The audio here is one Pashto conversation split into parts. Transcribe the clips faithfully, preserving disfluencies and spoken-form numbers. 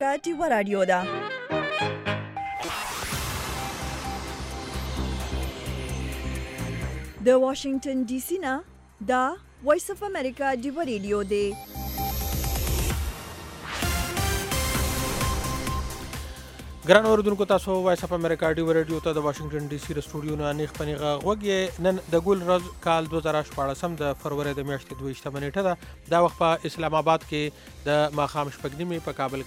ډیوه رادیو ده. د واشنگټن ډي سي نه دا وایس اف امریکا ډیوه رادیو دی. ګران اوردونکو، تاسو وایس اف امریکا ډیوه رادیو ته د واشنگټن ډي سي سټوډیو نه نیخ پنیغه غوږی. نن د ګل ورځ کال دوه زره شپاړسم د فروری د میاشتې دوه ویشتمه نیټه ده. دا وخت په اسلام آباد کې د ماښام شپږ نیمې، په کابل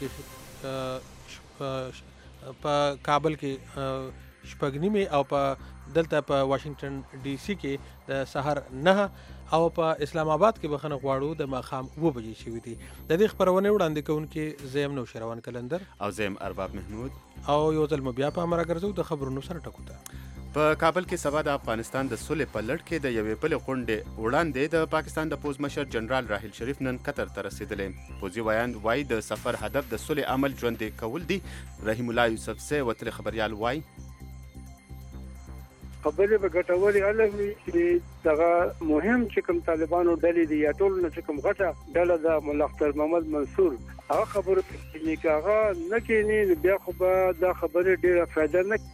کې په کابل کې شپږ نیمې او په دلته په واشنگټن ډي سي کې د سحر نه او په اسلام آباد کې بخنه غواړو د ماښام اوه بجې شوي دي. د دې خپرونې وړاندې کوونکي زه یم نوشیروان کلندر او زه یم ارباب محمود. او یو ځل مو بیا په امره ګرځو د خبرونو سره ټکو ته. په کابل کې سبا د افغانستان د سولې په لړ کې د یوې بلې غونډې وړاندې د پاکستان د پوځ مشر جنرال راحیل شریف نن قطر ته رسېدلی. پوځي ویاند وایي د سفر هدف د سولې عمل ژوندی کول دي. رحیم الله یوسفزی وتلي خبریال وایي خبرې به ګټورې هله وي چې دغه مهم چې کوم طالبانو ډلې دي یا ټول نه چې کوم غټه ډله ده ملا اختر محمد منصور هغه خبرو کې چې هغه نه کېني بیا خو به دا خبرې ډېره فایده نه.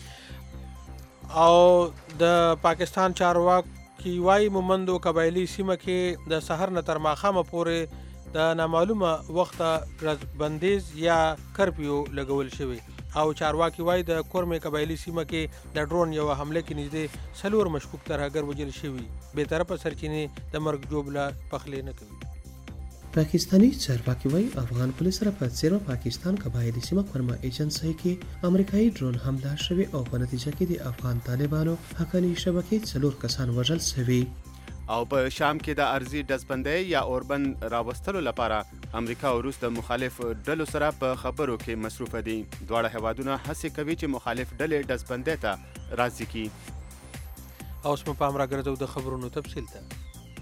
او د پاکستان چارواکي وایي مومندو قبایلي سیمه کې د سحر نه تر ماښامه پورې د نامعلومه وخته ګرځبندیز یا کرفیو لګول شوی. او چارواکي وایي د کورمې قبایلي سیمه کې د ډرون یو حمله کې نږدې څلور مشکوک ترهګر وژل شوي. بې طرفه سرچینې د مرګ جوړه پخلی نه کوي. پاکستانی چارواکي وایي افغان پولیس سره په څیرو پاکستان قبایلي سیمه کورما ایجنسۍ کې امریکایي ډرون حمله شوې او په نتیجه کې د افغان طالبانو حقاني شبکې څلور کسان وژل شوي. او په شام کې د ارضي ډزبندۍ یا اوربند راوستلو لپاره امریکا او روس د مخالف ډلو سره په خبرو کې مصروفه دي. دواړه هیوادونه هڅې کوي چې مخالف ډلې ډزبندۍ ته راضي کړي. اوس مو په امره ګرځو د خبرونو تفصیل ته.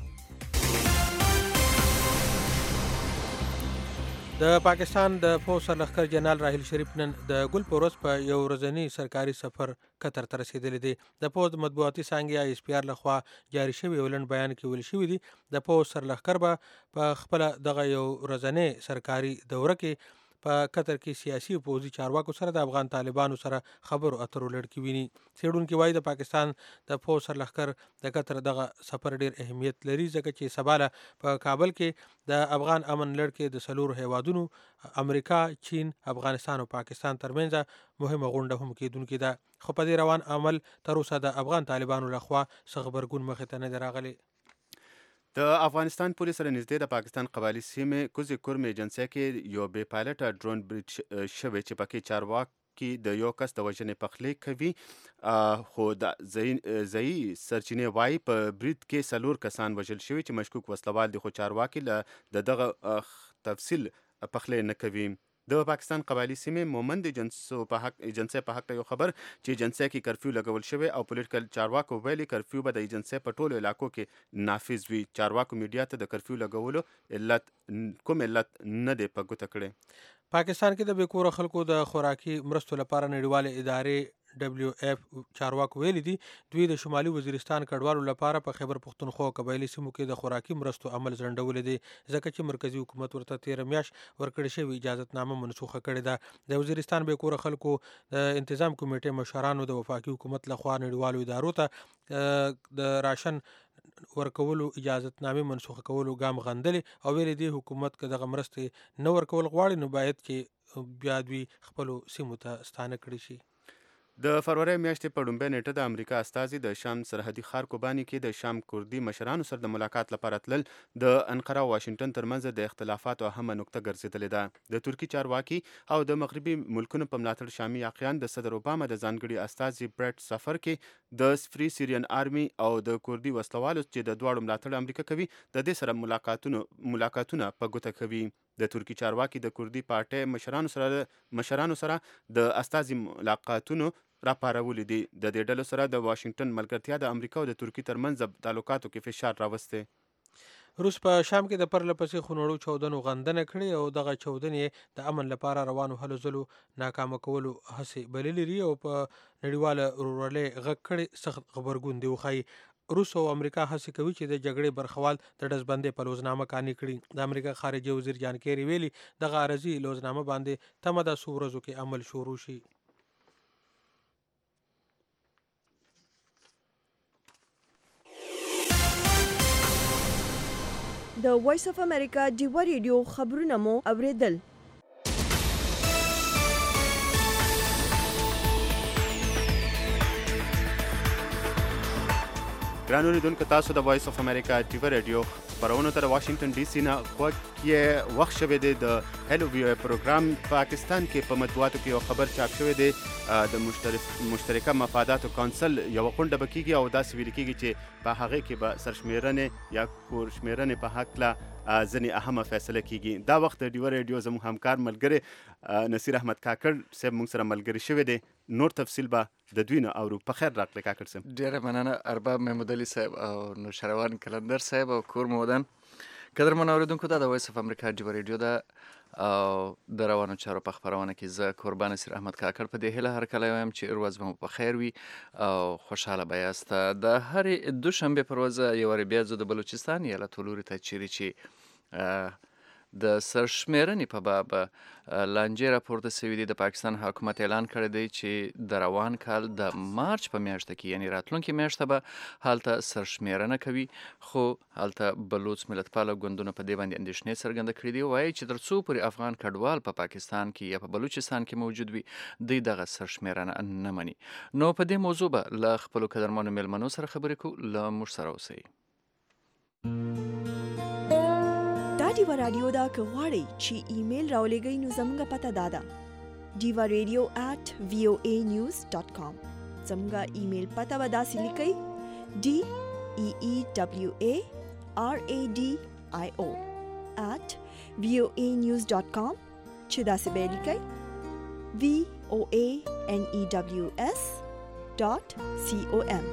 د پاکستان د پوځ سرلښکر جنرال راحیل شریف نن د ګل په ورځ په یو ورځني سرکاري سفر قطر ته رسېدلی دی. د پوځ مطبوعاتي څانګې یا اس پی آر لخوا جاري شوي یو لنډ بیان کې ویل شوي دي د پوځ سرلښکر به په خپله دغه یو ورځنۍ سرکاري دوره کې په قطر کې سیاسي او پوځي چارواکو سره د افغان طالبانو سره خبرو اترو لړ کې ویني. څېړونکي وایي د پاکستان د پوځ سرلښکر د قطر دغه سفر ډېر اهمیت لري ځکه چې سبا په کابل کې د افغان امن لړ کې د څلورو هیوادونو امریکا، چین، افغانستان او پاکستان ترمنځ مهمه غونډه هم کېدونکې ده. خو په دې روان عمل تر اوسه د افغان طالبانو لخوا څه غبرګون مخې ته نه دی راغلی. د افغانستان پولیس سره نږدې د پاکستان قبایلي سیمې کوزې کورمې ایجنسۍ کې یو بې پایلټه ډرون برید شوی چې پکې چارواکي د یو کس د وژنې پخلی کوي. خو د ځایي سرچینې وایي په برید کې څلور کسان وژل شوي چې مشکوک وسلوال دي، خو چارواکي له د دغه تفصیل پخلی نه کوي. د پاکستان قبایلي سیمې مومند ایجنسو په حق ایجنسۍ په حق یو خبر چې ایجنسۍ کې کرفیو لګول شوی او پولیټیکل چارواکو ویلي کرفیو به د ایجنسۍ په ټولو علاقو کې نافذ وي. چارواکو میډیا ته د کرفیو لګولو علت کوم علت نه دی په ګوته کړی. پاکستان کې د بې کوره خلکو د خوراکي مرستو لپاره نړیوالې ادارې ډبلیو ایف چارواکو ویلي دي دوی د شمالي وزیرستان کډوالو لپاره په خیبر پښتونخوا او قبایلي سیمو کې د خوراکي مرستو عمل ځنډولی دی ځکه چې مرکزي حکومت ورته تېره میاشت ورکړې شوې اجازتنامه منسوخه کړې ده. د وزیرستان بې کوره خلکو د انتظام کمیټې مشرانو د وفاقي حکومت لخوا نړیوالو ادارو ته د راشن ورکولو اجازتنامې منسوخه کولو ګام غندلې او ویلي دی حکومت که دغه مرستې نه ورکول غواړي نو باید چې بیا دوی خپلو سیمو ته ستانه کړي شي. د فروری میاشتې په لومړۍ نیټه د امریکا استازي د شام سرحدي ښار کوباني کې د شام کردي مشرانو سره د ملاقات لپاره تلل د انقره او واشنګټن ترمنځ د اختلافاتو اهمه نقطه ګرځېدلې ده. د ترکي چارواکي او د مغربي ملکونو په ملاتړ شامي یاقیان د صدر اوباما د ځانګړي استازي برټ سفر کې د فری سیریان آرمي او د کردي وسلوالو چې د دواړو ملاتړ امریکا کوي د دې سره ملاقاتونو ملاقاتونه په ګوته کوي. د ترکي چارواکي د کردي پارټۍ مشرانو سره مشرانو سره د استازي ملاقاتونو راپارولي دي. د دې ډلو سره د واشنګټن ملګرتیا د امریکا او د ترکي ترمنځ تعلقاتو کې فشار راوستی. روس په شام کې د پرله پسې خونړو چاودنو غندنه کړې او دغه چاودنې د امن لپاره روانو هلو ځلو ناکامه کولو هڅې بللې دي او په نړیواله ورورولۍ غږ کړی سخت غبرګون دی وښایي. روس او امریکا هڅه کوي چې د جګړې برخوال د ډزبندۍ په لوزنامه قانع کړي. د امریکا خارجه وزیر جان کیری ویلي دغه عرضي لوزنامه باندې تمه ده څو ورځو کې عمل شروع شي. د وایس اف امریکا ډیوا ریډیو خبرونه مو اوریدل. ګران اوریدونکو تاسو د وایس اف امریکا ډیوا ریډیو خبرونو ته د واشنگټن ډي سي نه خوښ یې وخت شوی دی د هلو وی پروګرام. پاکستان کې په مطبوعاتو کې یو خبر چاپ شوی دی د مشترکه مفاداتو کونسل یو غونډه به کیږي او داسې ویل کیږي چې په هغه کې به سرشمیرنې یا کورشمیرنې په هکله ځینې اهمه فیصله کیږي. دا وخت د ډیوا ریډیو زموږ همکار ملګری نصیر احمد کاکړ صاحب موږ سره ملګری شوی دی. نور تفصیل به د دوی نه اورو. په خیر راغلی کاکړ صاحب. ډیره مننه ارباب محمود علي صاحب او نوشروان کلندر صاحب او کور مودن. قدرمن اوریدونکو دا د وایس اف امریکا ډیوا ریډیو ده او د روانو چارو په خبرونه کې زه قربان نصیر احمد کاکړ په دې هیله هر کله وایم چې ورځ به مو په خیر وي او خوشحاله به یاست. د هرې دوشنبې پر ورځ یو وارې بیا زه د بلوچستان ایالت لوري ته چیرې چې د سرشمیرنې په باب لانجې راپورته سوي دي. د پاکستان حکومت اعلان کړی دی چې د روان کال د مارچ په میاشته کې یعنی راتلونکې میاشته به هلته سرشمیرنه کوي، خو هلته بلوچ ملتپاله ګوندونه په دې باندې اندېښنې څرګنده کړي دي. وایي چې تر څو پورې افغان کډوال په پاکستان کې یا په بلوچستان کې موجود وي دوی دغه سرشمیرنه نه مني. نو په دې موضوع به له خپلو قدرمنو میلمنو سره خبرې کوو. له موږ سره اوسئ. ډیوا رادیو دا که غواړئ چې ایمیل راولېږئ نو زموږ پته دا ده ډیوا ریډیو ایٹ وی او ای نیوز ډاٹ کام. زموږ ایمیل پته به داسې لیکئ ډي ای ای ډبلیو ای آر ای ډي آی او ایٹ وی او ای نیوز ډاٹ کام چې داسې به یې لیکئ وی او ای این ای ډبلیو اس ډاٹ سی او ام.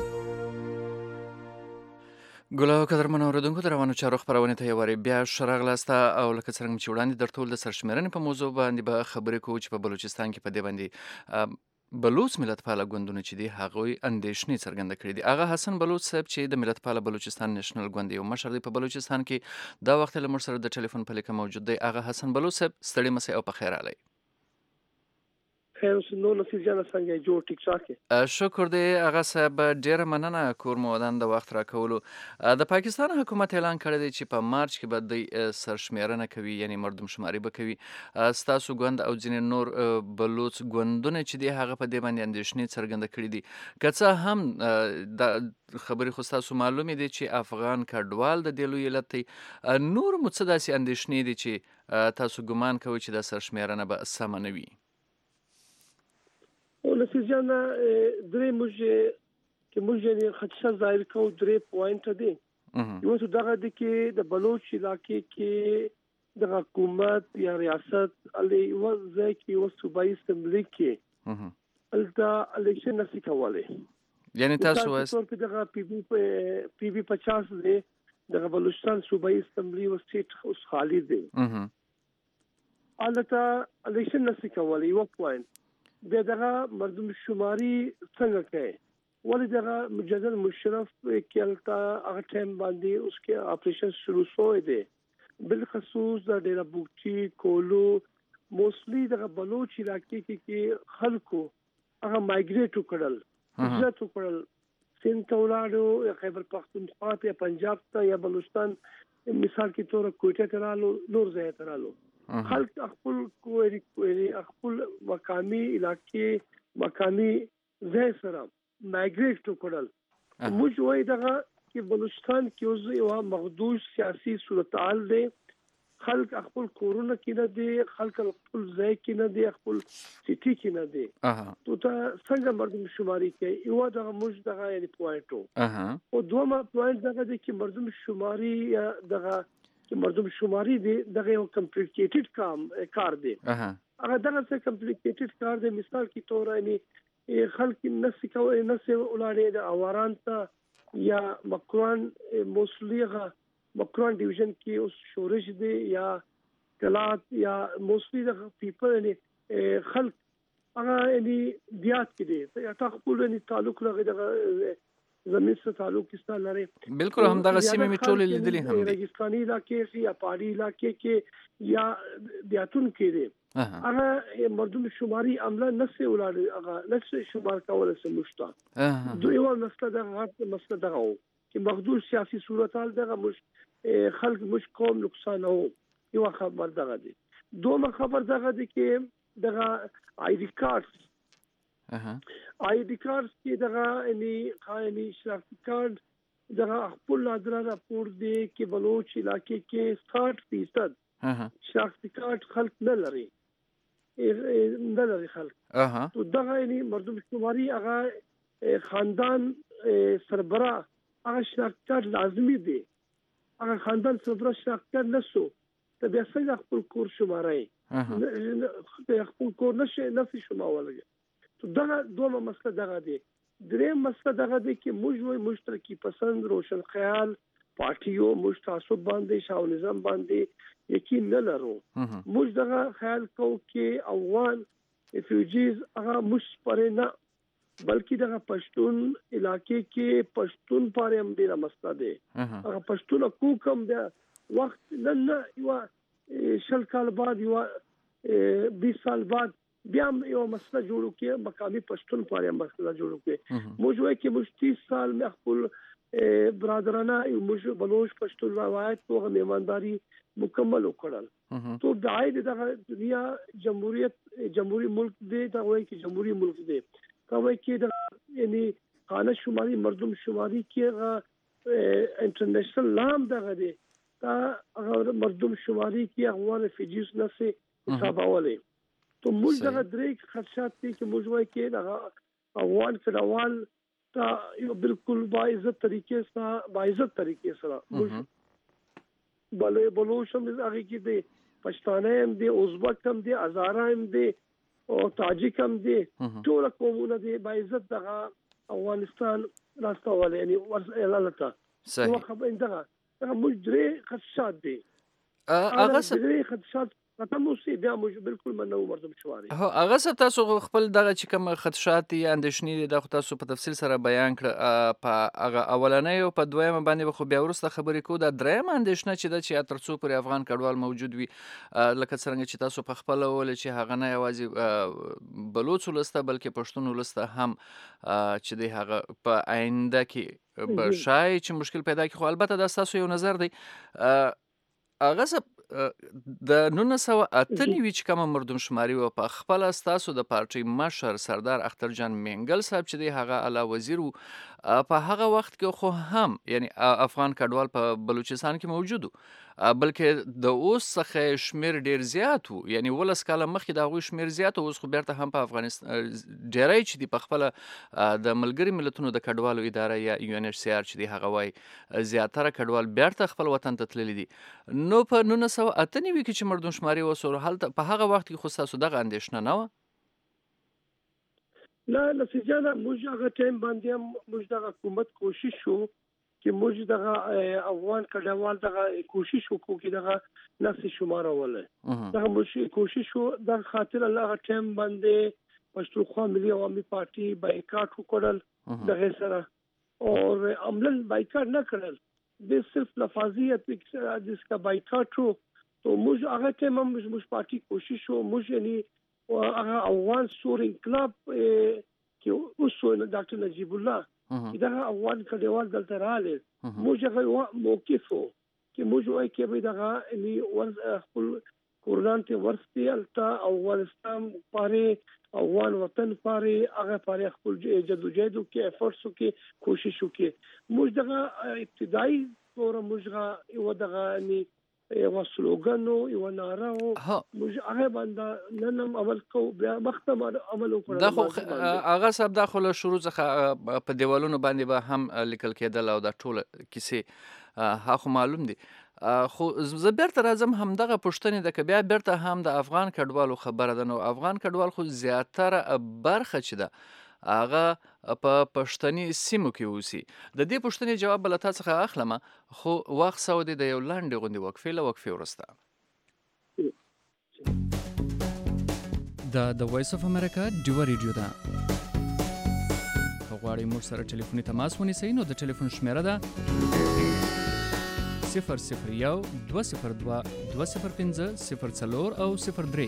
ګلو قدرمنو اوریدونکو د روانو چارو خپرونې ته یو وارې بیا ښه راغلاست او لکه څرنګه چې وړاندې در ټول د سرشمیرنې په موضوع باندې به خبرې کوو چې په بلوچستان کې په دې باندې بلوچ ملتپاله ګوندونه چې دي هغوی اندېښنې څرګنده کړي دي. هغه حسن بلوچ صاحب چې د ملتپاله بلوچستان نیشنل ګوند یو مشر دی په بلوچستان کې دا وخت له موږ سره د ټلیفون په لیکه موجود دی. هغه حسن بلوچ صاحب ستړي مسئ او په خیر راغلی. خیر اوس نو نصیر جان څنګه جوړ ټیک ټاک. شکر دی هغه صاحب ډیره مننه کور مو ودان د وخت راکولو. د پاکستان حکومت اعلان کړی دی چې په مارچ کې به دوی سرشمیرنه کوي یعنی مردم شماري به کوي. ستاسو ګوند او ځینې نور بلوچ ګوندونه چې دي هغه په دې باندې اندېښنې څرګنده کړي دي. که څه هم د خبرې خو ستاسو معلومې دي چې افغان کډوال د دې لوی علت دی، نور مو څه داسې اندېښنې دي چې تاسو ګمان کوئ چې دا سرشمیرنه به سمه نه وي؟ نصیر جان درې موږ چې موږ یې خدشه ظاهر کوو درې پوینټ دي. یو څه دغه د کې د بلوچ علاقې کې د حکومت یا ریاست علي یو ځای کې یو صوبایي اسمبلی کې الته الیکشن نشي کولای. یعنی تاسو وایي چې دغه پی بی پی بی پچاس دی دغه بلوچستان صوبایي اسمبلی او سټیټ اوس خالی دی. الته الیکشن نشي کولای. یو پوینټ بیا دغه مردم شماري څنګه کوي؟ ولې دغه مجدد مشرف کې الته هغه ټایم باندې اوس کې اپریشن شروع شوی دی. بالخصوص د ډیره بوکچی کولو موسلی دغه بلوچ علاقې کې کې خلکو هغه مایګریټ وکړل هجرت وکړل سند ته ولاړو یا خیبر پختونخوا ته یا پنجاب ته یا بلوچستان مثال کې تور کوټه ته رالو نور ځای ته رالو. خلک خپل کوری کوری خپل مقامی علاقې مقامی ځای سره مایګریټ وکړل. موږ وایو دغه چې بلوچستان کې اوس یو محدود سیاسي صورتحال دی. خلک خپل کورونه کې نه دي، خلک خپل ځای کې نه دي، خپل سیټي کې نه دي. تو ته څنګه مردم شماري کوي؟ یو دغه موږ دغه یعنی پوینټ وو. او دوه پوینټ دغه دی چې مردم شماري دغه چې مردم شماري دی دغه یو کمپلیکیټډ کام کار دی. هغه دغه څه کمپلیکیټډ کار دی. مثال کې تور یعنی خلک نسی کوي نسی ولاړې د اواران ته یا مکران موسلیغه مکران ډیویژن کې اوس شورش دی یا کلات یا موسلی د پیپل یعنی خلک هغه یعنی دیات کې دی یا تخپل یعنی تعلق لغه دغه زمین سره تعلق کیسه لري. بالکل هم دغه سیمې می ټول لیدلې هم دي. ریګستاني علاقې کې یا پهاړي علاقې کې یا دیاتون کې دي. هغه مردم شماري عمله نسې ولاړ هغه نسې شمار کول سم مشته. دوی یو مسله دغه مسله دغه چې مخدوش سیاسي صورتحال دغه مش خلق مش قوم نقصان او یو خبر دغه دي. دومره خبر دغه دي کې دغه آی ډی کارت آی ډی کارت کې دغه اني خايني شناختی کارت دغه خپل نادره راپور دی کې بلوچ علاقې کې ساٹھ فیصد شناختی کارت خلق نه لري نه لري خلق. تو دغه اني مردم شماري هغه خاندان سربراه هغه شناختی کارت لازمي دی. هغه خاندان سربراه شناختی کارت نسو ته بیا څنګه خپل کور شمارای خپل کور نشي نفي شمارولای. تو دغه دوه مسله دغه دی. درې مسله دغه دی کې موږ وي مشترکی پسند روشن خیال پارټیو موږ تاسو باندې شاو نظام باندې یقین نه لرو. موږ دغه خیال کو کې افغان ریفیوجیز هغه مش پرې نه بلکې دغه پښتون علاقې کې پښتون پاره هم ډیره مسله دی. هغه پښتون حقوق بیا وخت نن یو شل کال بعد یو بیس سال بعد بیا یو مسله جوړو کې مقامي پښتون پاره مسله جوړو کې موږ وایي چې موږ تیس سال مخکول برادرانه موږ بلوچ پښتون روایت او میمانداری مکمل وکړل. تو دای دغه دنیا جمهوریت جمهوریت ملک دی دا وایي چې جمهوریت ملک دی دا وایي چې د یعنی خانه شماري مردم شماري کې انټرنیشنل لام دغه دی دا مردم شماري کې افغان ریفیوجیز نه سي حسابولې. تو موږ دغه درې خدشات دي چې موږ وایي کې دغه افغان فدرال تا یو بالکل باعزت طریقې سره باعزت طریقې سره موږ بلې بلوچ هم هغه کې دي پښتانه هم دي ازبک هم دي هزاره هم دي او تاجک هم دي ټول قومونه دي باعزت دغه افغانستان راستول یعنی ورسره صحیح خبر دغه دغه موږ درې خدشات دي. هغه درې خدشات ختم اوسې بیا موږ بالکل منو مردم شواري. هو هغه څه تاسو خپل دغه چې کوم خدشات یا اندېښنې دي د تاسو په تفصیل سره بیان کړ په هغه اولنۍ او په دویمه باندې خو بیا ورسته خبرې کوو. د درېمه اندېښنه چې د چې تر څو پورې افغان کډوال موجود وي لکه څنګه چې تاسو په خپل ول چې هغه نه یوازې بلوچ ولسته بلکې پښتون ولسته هم چې د هغه په آینده کې به شای چې مشکل پیدا کړي. خو البته دا تاسو یو نظر دی. هغه څه د نولس سوه اته نوي چې کومه مردم شماري وه په خپله ستاسو د پارټۍ مشر سردار اخترجان مینګل صاحب چې دی هغه اعلی وزیر و په هغه وخت کې خو هم یعنی افغان کډوال په بلوچستان کې موجود و بلکې د اوس څخه شمیر ډیر زیات و یعنی ولس کاله مخکې د هغوی شمیر زیات و اوس خو بیرته هم په افغانستان ډیری چې دي په خپله د ملګري ملتونو د کډوالو اداره یا یو ان ایچ سی آر چې دی هغه وایي زیاتره کډوال بیرته خپل وطن ته تللي دي. نو په نولس سوه اته نوي کې چې مردم شماري وسو هلته په هغه وخت کې خو ستاسو دغه اندېښنه نه وه؟ نه نتیجه موږ هغه ټایم باندې هم موږ دغه حکومت کوشش وو چې موږ دغه افغان کډوال دغه کوشش وکړو چې دغه نفس شمارول دغه موږ کوشش وو د خاطر الله ټایم باندې پښتونخوا ملي عوامي پارټي بایکاټ وکړل دغه سره او عملاً بایکاټ نه کړل د صرف لفاظیت جس کا بایکاټ وو. تو موږ هغه ټایم هم موږ پارټي کوشش وو موږ یعنی هغه افغان سور انقلاب کې اوس ډاکټر نجیب الله دغه افغان کډوال دلته رااله موږ هغه موقف وو چې موږ وایي کې به دغه یعنی ور خپل کورلان ته ورستي التا افغانستان پاره افغان وطن پاره هغه پاره خپل جدوجہد کې افورټس کې کوشش وکړي. موږ دغه ابتدایي تور موږ یو دغه یعنی یو سلوګن یو ناره موږ هغه باندې نن عمل کو بیا مختم عمل وکړو. دا خو هغه سب د خپل شروع څخه په دیوالونو باندې به هم لیکل کېدل او د ټول کیسې هغه معلوم دي. خو زه بیرته راځم همدغه پوښتنې ده که بیا بیرته هم د افغان کډوالو خبره ده. نو افغان کډوال خو زیاتره برخه چې ده هغه په پښتني سیمو کې اوسي. د دې پوښتنې جواب به له تا څخه اخلم خو وخت سودی د یو لنډې غوندې وقفې له وقفې وروسته. دا د وایس اف امریکا ډیوه ریډیو ده. غواړئ موږ سره ټلیفوني تماس ونیسئ نو د ټلیفون شمیره ده صفر صفر یو دوه صفر دوه دوه صفر پنځه صفر څلور او صفر درې.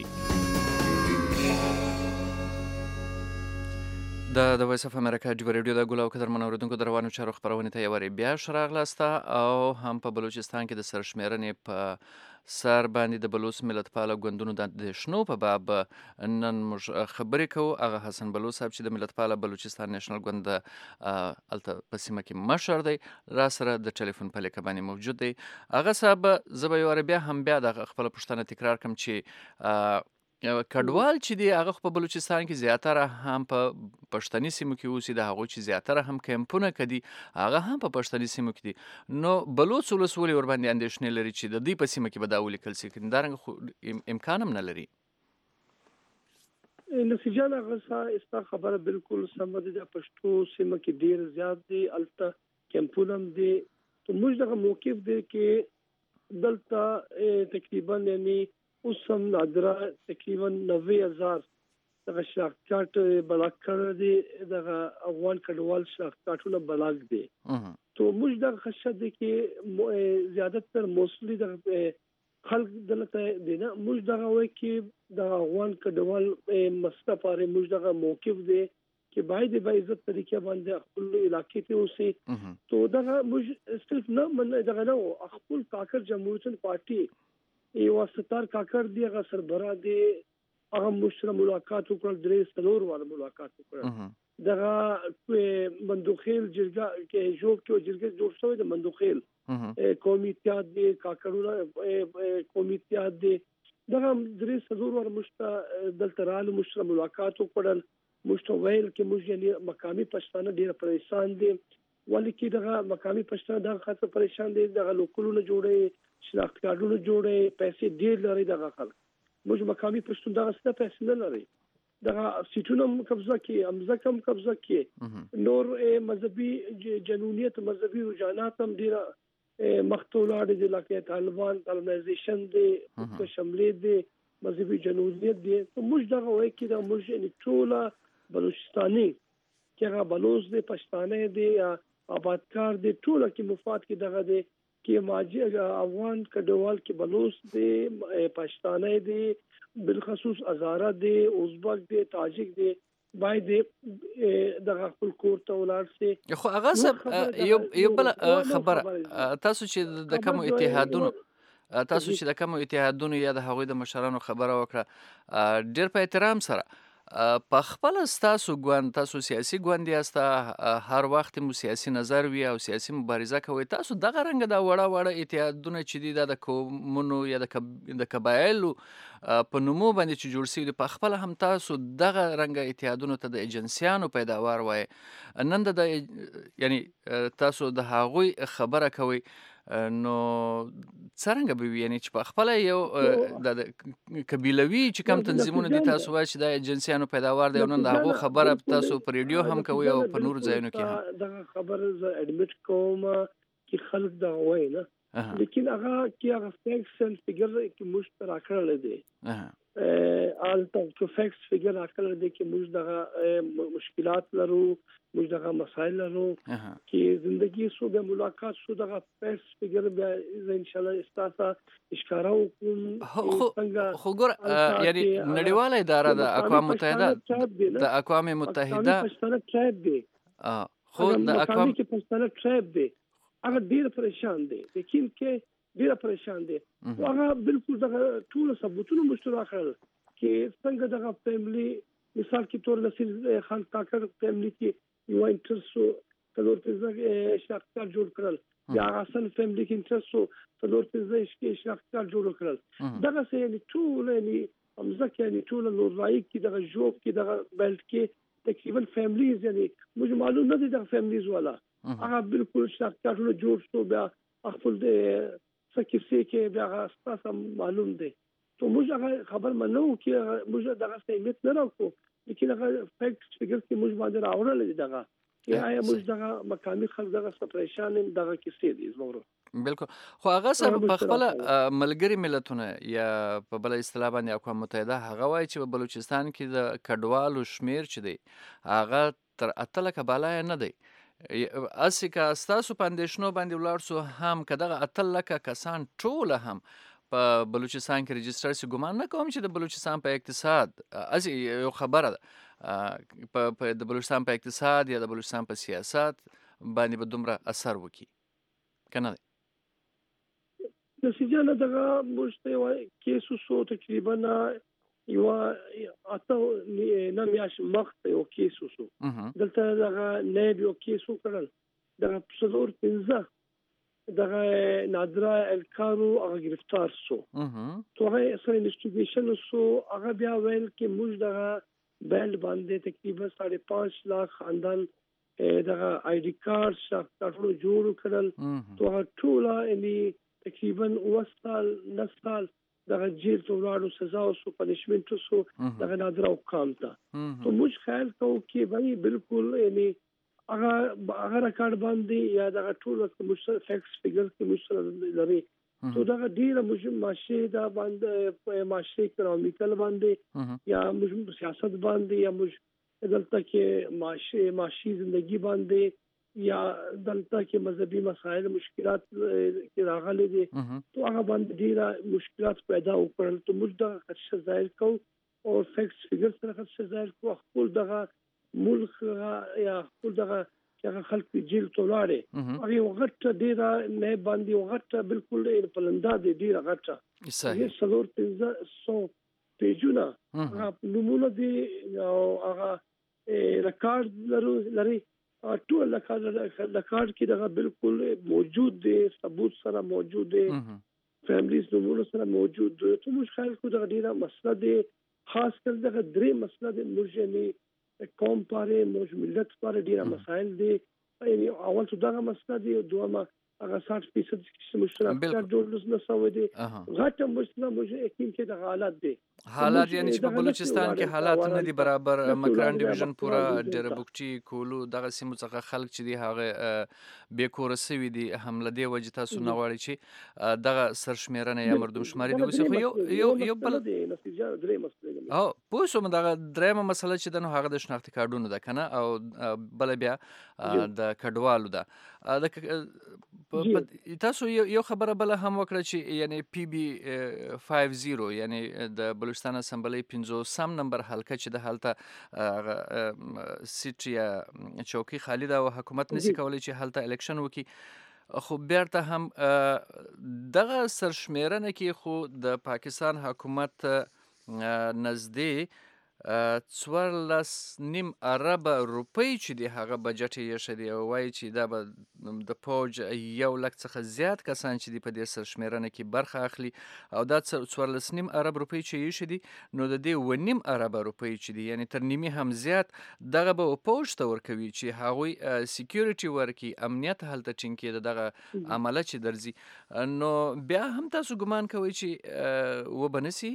د د وایس اف امریکا ډیو ریډیو د ګل او قدرمن اوریدونکو د روانو چارو خبرونه ته یوارې بیا شراغلاسته او هم په بلوچستان کې د سرشمیرنې په سر باندې د بلوچ ملت پاله ګوندونو د شنو په باب نن موږ خبرې کوو. هغه حسن بلوچ صاحب چې د ملت پاله بلوچستان نېشنل ګوند الته په سیمه کې مشر دی را سره د ټلیفون په لیکه باندې موجود دی. هغه صاحب زه به یوارې بیا هم بیا د خپله پوښتنه تکرار کړم چې کډوال چې دی هغه په بلوچستان کې زیاتره هم په پښتني سیمو کې اوسي، د هغوی چې زیاتره هم کیمپونه کدي هغه هم په پښتني سیمو کې دي. نو بلوچ ولس ولې ورباندې اندېښنې لري چې د دوی په سیمه کې به دا ولیکل سي؟ همدارنګه خو امکان هم نه لري. نسیجان هغه ستا خبره بالکل سمه ده. د پښتو سیمه کې ډېر زیات دي، هلته کیمپونه هم دي. موږ دغه موقف دی کې دلته تقریبا یعنی اوس هم نادره تقریبا نوي هزار دغه شناخت بلاک کړی دی، دغه افغان کډوال شناخت بلاک دی. تو موږ دغه خدشه دی کې زیادتر موسلی دغه خلق دلته دی نه. موږ دغه وایي کې دغه افغان کډوال مسله پاره موږ دغه موقف دی چې باید به عزت طریقې باندې خپل علاقې ته اوسي. تو دغه موږ صرف نه من دغه نه خپل کاکر جمهوریت پارټي یو ستار کاکر دی، هغه سربراه دی، هغه مشره ملاقات وکړل، درې څلور واره ملاقات وکړل. دغه مندوخیل جرګه کې جوړ کې جرګه جوړ شوی د مندوخیل قومي اتحاد دی، کاکرونه قومي اتحاد دی. دغه درې څلور واره مشته دلته رااله مشره ملاقات وکړل. مشته ویل کې موږ یعنی مقامي پښتانه ډېر پریشان دي، ولې کې دغه مقامي پښتانه دغه خاصه پریشان دي، دغه لوکلونه جوړي، شناخت کارډونه جوړي، پیسې ډېر لري دغه خلک. موږ مقامي پښتون دغه څه پیسې نه لري، دغه سیټونه هم قبضه کوي، امزک هم قبضه کوي، نور مذهبي جنونیت مذهبي رجحانات هم ډېر مخته ولاړ دي، لکه طالبان طالبانایزیشن دی، شملې دی، مذهبي جنونیت دی. موږ دغه وایي کې دا موږ یعنې ټوله بلوچستاني چې هغه بلوچ دی، پښتانه دی، آبادکار دی، ټوله کې مفاد کې دغه دی کې ماجی افغان کډوال کې بلوچ دی، پښتانه دی، بالخصوص هزاره دی، ازبک دی، تاجک دی، باید دغه خپل کور ته ولاړ شي. خو هغه صاحب یو بل خبره، تاسو چې د کومو اتحادونو تاسو چې د کومو اتحادونو یا د هغوی د مشرانو خبره وکړه، ډېر په احترام سره په خپل ستاسو ګوند، تاسو سیاسي ګوند یاست، هر وخت مو سیاسي نظر وي او سیاسي مبارزه کوئ. تاسو دغه رنګه دا وړه وړه اتحادونه چې دي دا د قومونو یا د قبایلو په نومو باندې چې جوړ شوي دي، په خپله هم تاسو دغه رنګه اتحادونو ته د ایجنسیانو پیداوار وایي. نن د یعنی تاسو د هغوی خبره کوئ، نو څرنګه به وي؟ یعنې چې په خپله یو د قبیلوي چې کوم تنظیمونه دي، تاسو وایي چې دا ایجنسیانو پیداوار دی، او نن د هغو خبره تاسو په ریډیو هم کوئ او په نورو ځایونو کې هم. دغه خبره زه اډمیټ کوم چې خلک دغه وایي نه، لیکن هغه کې هغه فیکس اینډ فیګر کې موږ ته راکړلی دی، هلته که فیکس فیګر راکړلی دی چې موږ دغه مشکلات لرو، موږ دغه مسایل لرو چې زندگی سو به ملاقات سو، دغه فیکس فیګر بیا انشاءالله ستاسو اشاره وکړم. خو ګوره یعنی نړیواله اداره د اقوام متحده د اقوام متحده پښتانه ټرایب دی، خو د اقوام کې پښتانه ټرایب دی، هغه ډېر پریشان دی، لیکن کې ډېر پریشان دی. هغه بالکل دغه ټول ثبوتونه مشترک کړل چې څنګه دغه فیملی مثال کې تور نصیر خان کاکر فیملی کې یو انټرست سو څلور پنځه شناختکار جوړ کړل، یا حسن فیملی کې انټرست سو څلور پنځه شناختکار جوړ کړل. دغه څه یعنې ټول یعنې امزک یعنې ټول نورایي کې دغه ژوب کې دغه بیلټ کې تقریبا فیملیز یعنې موږ معلوم نه دي دغه فیملیز والا، هغه بالکل شناختکارونه جوړ شو، بیا خپل د څه کیسې کې بیا هغه ستاسو معلوم دی. تو موږ هغه خبر منو کې موږ دغه اهمیت نه راکړو، لیکن هغه فیکټ فیګر کې موږ باندې راوړل دي دغه چې آیا موږ دغه مقامي خلک دغه پریشان دغه کیسې دي زموږ. بالکل. خو هغه صاحب په خپل ملګری ملتونه یا په بل اصطلاح باندې اقوام متحده هغه وایي چې په بلوچستان کې د کډوالو شمیر چې دی هغه تر اته لکه بالا یې نه دی. اسې که ستاسو په اندېښنو باندې ولاړ سو هم که دغه اته لکه کسان ټوله هم په بلوچستان کې رجسټر سي، ګمان نه کوم چې د بلوچستان په اقتصاد اسې یو خبره ده په د بلوچستان په اقتصاد یا د بلوچستان په سیاست باندې به دومره اثر وکړي که نه دی؟ نسیجه نه دغه موږ ته یو کیس وسو تقریبا یو اته نه میاشت مخکې یو کیس وسو دلته دغه نیب یو کیس وکړل دغه څلور پنځه دغه نادره الکارو هغه گرفتار سو تو هغه سره انویسټیګیشن وسو هغه بیا ویل کې موږ دغه بیل باندې تقریبا ساڑھے پانچ لاکھ خاندان دغه آی ډي کارت شاکټونو جوړ کړل تو هغه ټوله یعنی تقریبا اوه سال نه سال دغه جیل ته ولاړو، سزا وسو، پنشمنټ وسو دغه نادره حکام ته. تو موږ خیال کوو چې بھائی بالکل یعنی هغه هغه ریکارډ باندې یا دغه ټول کوم فیکس فیګر کې موږ لري تو دغه ډیره موږ ماشي دا باندې ماشي اکونومیکل باندې یا موږ سیاست باندې یا موږ دلته کې ماشي ماشي ژوندۍ باندې یا دلته کې مذهبي مسائل مشکلات کې راغلي دي تو هغه باندې ډیره مشکلات پیدا وکړل. تو موږ دغه خدشه ظاهر کوو او فیکس فیګر سره خدشه ظاهر کوو خپل دغه ملک یا خپل دغه هغه خلک جیل ته ولاړې هغه وغټه ډیره نه باندې وغټه بالکل پلنده دي ډیره غټه صحیح څلور پنځه سو پیجونه هغه نمونه دي او هغه ریکارډ لرو لري ټول ریکارډ کې دغه بالکل موجود دي، ثبوت سره موجود دي، فیملیز نمونه سره موجود دي. ته موږ خیال کوو دغه ډیره مسله دي، خاص کر دغه درې مسله دي موږ یعنی قوم پاره موږ ملت پاره ډیره مسایل دي. یعنی اول څه دغه مسله دي، دومه هغه ساٹھ فیصد چې مشترک جوړ نه سوي دي غټه مسله موږ یقین کې د حالات دي حالات یعنی چې په بلوچستان کې حالات نه دي برابر. مکران ډیویژن پورا ډیربوکچی کولو دغه سیمو څخه خلک چې دي هغه بې کوره سوي دي، هم له دې وجې تاسو نه غواړئ چې دغه سرشمیرنه یا مردم شماري دي وسي. خو یو یو یو بل او پوه شوم دغه درېیمه مسله چې ده نو هغه د شناختي کارډونو ده که نه، او بله بیا د کډوالو ده. تاسو یو خبره بله هم وکړه چې یعنی پی بي فایو زیرو یعنی د بلوچستان اسمبلی پنځوسم نمبر حلقه چې د هلته سیټ یا چوکۍ خالي ده او حکومت نشي کولی چې هلته الیکشن وکړي، خو بیرته هم دغه سرشمیرنه کې خو د پاکستان حکومت نږدې څوارلس نیم اربه روپۍ چې دی هغه بجټ یې ایښی دی او وایي چې دا به د پوج یو لک څخه زیات کسان چې دي په دې سرشمیرنه کې برخه اخلي او دا څوارلس نیم ارب روپۍ چې یې ایښی دي نو د دې اوه نیم اربه روپۍ چې دي یعنې تر نیمې هم زیات دغه به پوج ته ورکوي چې هغوی سیکیورټي ورکړي، امنیت هلته ټینګ کړي د دغه عمله چې درځي. نو بیا هم تاسو ګمان کوئ چې وبه نسي؟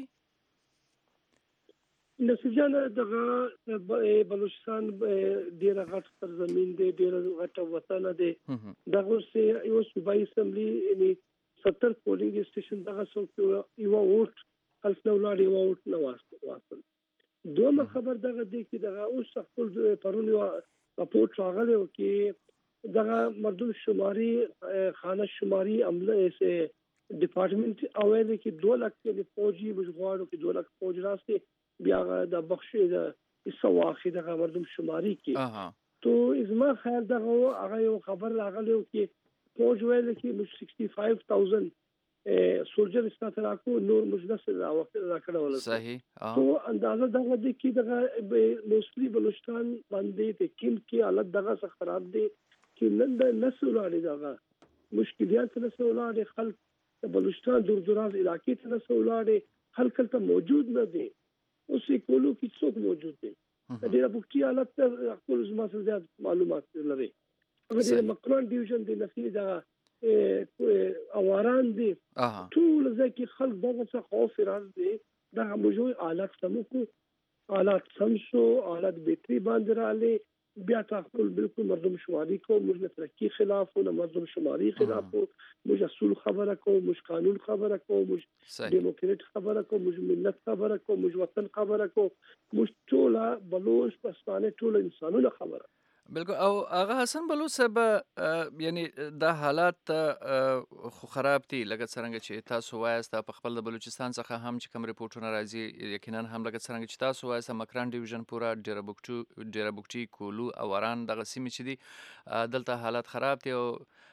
نسیجانه دغه بلوچستان ډیره غټ سرزمین دی، ډیره غټه وطن دی. دغه اوس یو صوبایي اسمبلی یعنی ستر پولینګ سټیشن دغه څوک یو ووټ هلته نه ولاړ یو ووټ نه واخیستل. دویمه خبر دغه دی چې دغه اوس خپل پرون یو راپورټ راغلی و چې دغه مردم شماري خانه شماري عمله ډپارټمنټ اویل کې دوه لک کې فوجي بجغواړو کې دوه لک فوج راسي بیا د بخشي د اسواخي د مردم شماري کې تو ازما خیر دغه هغه یو خبر راغلی چې فوج ویل کې مش پنځه پنځه هزار سولجر استاترا کو نور مجلس راکړول صحیح تو اندازه دغه د کې دغه موسلی بلوچستان باندې ته کیم کې حالت دغه څخه خراب دي چې نن د نسل لري دغه مشکلات نسل لري، خلک بلوچستان دور دراز علاقې ته نسل لري، خلک ته موجود نه دي. اوس کولو کې څوک موجود دي ډیره بوکټي حالت ته خپل زما سره زیات معلومات لري. هغه د مکران ډیویژن د نسل دغه اواران دي ټول ځکه خلک دغه څخه خوف راز دي. دغه موجود حالات سمو کو حالات سم شو، حالات بهتري باندې رااله بیا تاسو بالکل مردم شماري کو موږ نه ترقی خلاف او مردم شماري خلاف موږ اصول خبره کو موږ قانون خبره کو موږ ډیموکرات خبره کو موږ ملت خبره کو موږ وطن خبره کو موږ ټول بلوچ پښتانه ټول انسانونه خبره بالکل. او هغه حسن بلوچ صاحب یعنی دا حالات خو خراب دي لکه څنګه چې تاسو وایاست په خپل د بلوچستان څخه هم چې کوم ریپورتونه راځي یقینا هم لکه څنګه چې تاسو وایاست مکران ډیویژن پورا ډیره بوکچو ډیره بوکچي کولو او وران دغه سیمې چې دي دلته حالات خراب دي او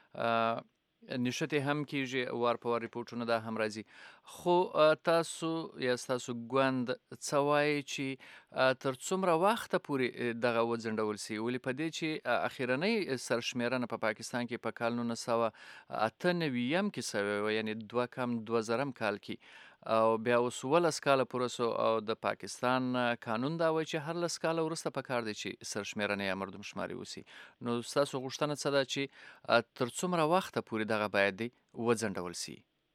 نشته هم کیږي وار په وار ریپورتونه دا هم راځي. خو تاسو یا تاسو ګوند څه وایي چې تر څومره وخته پورې دغه وځنډول سي ولې په دې چې اخیرنۍ سرشمیرنه په پاکستان کې په کال نولس سوه اته نوي کې سوې یعنی دوه کم دوه زرم کال کې او بیا اوس ولس کاله پوره سو او د پاکستان قانون دا وایي چې هر لس کاله وروسته پکار دی چې سرشمیرنه یا مردم شماري وسي. نو ستاسو غوښتنه څه ده چې تر څومره وخته پورې دغه باید دی وځنډول سي؟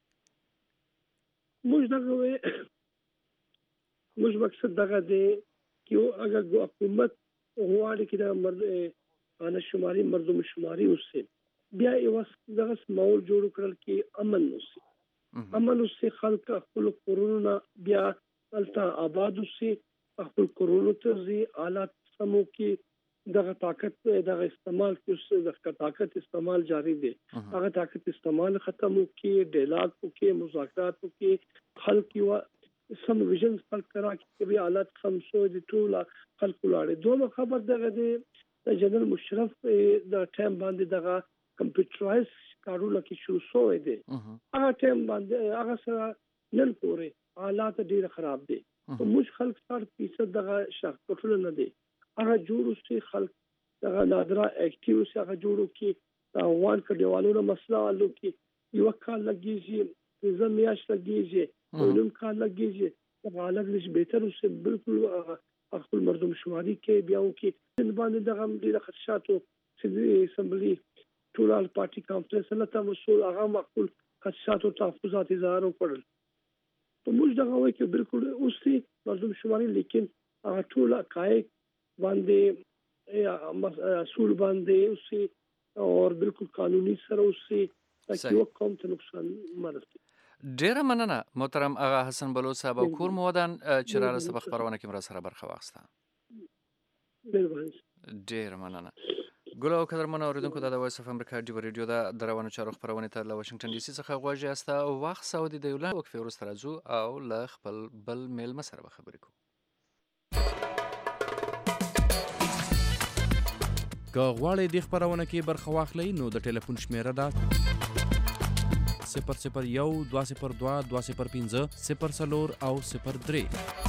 موږ دغه موږ مقصد دغه دی چې اگر حکومت غواړي چې د مرد انا شماري مردم شماري وسي بیا یو دغه ماحول جوړ کړل کې امن وسي امن وسي خلک خپل کورونه بیا الته آباد وسي خپل کورونه ته زی آلات سمو کې دغه طاقت دغه استعمال کې دغه طاقت استعمال جاری دی هغه طاقت استعمال ختم کې ډیلاګ کې مذاکرات کې خلک یو سم ویژن خلک کرا کې بیا آلات خمسو د ټول خلک لاړې دوه خبر دغه دی جنرال مشرف د ټیم باندې دغه کمپیوټرایز کارونه کې شروع شوې دي هغه ټیم باندې هغه سره نن پورې حالات ډیر خراب دي موږ خلک ستاسو فیصد دغه شخص ټول نه دي هغه جوړو چې خلک دغه نادره اکټیو چې هغه جوړو کې دا وان کډیوالو مسله والو کې یو کال لګیږي زمیاش لګیږي ولوم کال لګیږي دا حالت نش بهتر اوس بالکل خپل مردم شماري کې بیا کې باندې دغه ډیر خدشاتو چې اسمبلی ټول پارټي کانفرنس نه تاسو مسول هغه معقول خدشات او تحفظات اظهار وکړل ته موږ دغه وایي چې بالکل اوسې مردم شماري لیکن هغه ټول حقایق باندې اصول باندې اوسې او بالکل قانوني سره اوسې تاکي یو قوم ته نقصان مرسته. ډیره مننه محترم آغا حسن بلوچ صاحب او کور مودان چې را لسته په خبرونه کې مرا سره برخه واخسته. ډیره مننه. ګل او قدرمن اوریدونکو دا د وایس اف امریکا ډیو ریډیو دا د روانو چارو خبرونه ته له واشنگټن ډي سي څخه غواړي استا او وخت سعودي د یولان وقفه ورسته راځو او له خپل بل میل مسره خبرې کوو. که غواړئ د خبرونه کې برخه واخلئ نو د ټلیفون شمیره ده صفر صفر یو دوه صفر دوه دوه صفر پنځه صفر څلور او صفر درې.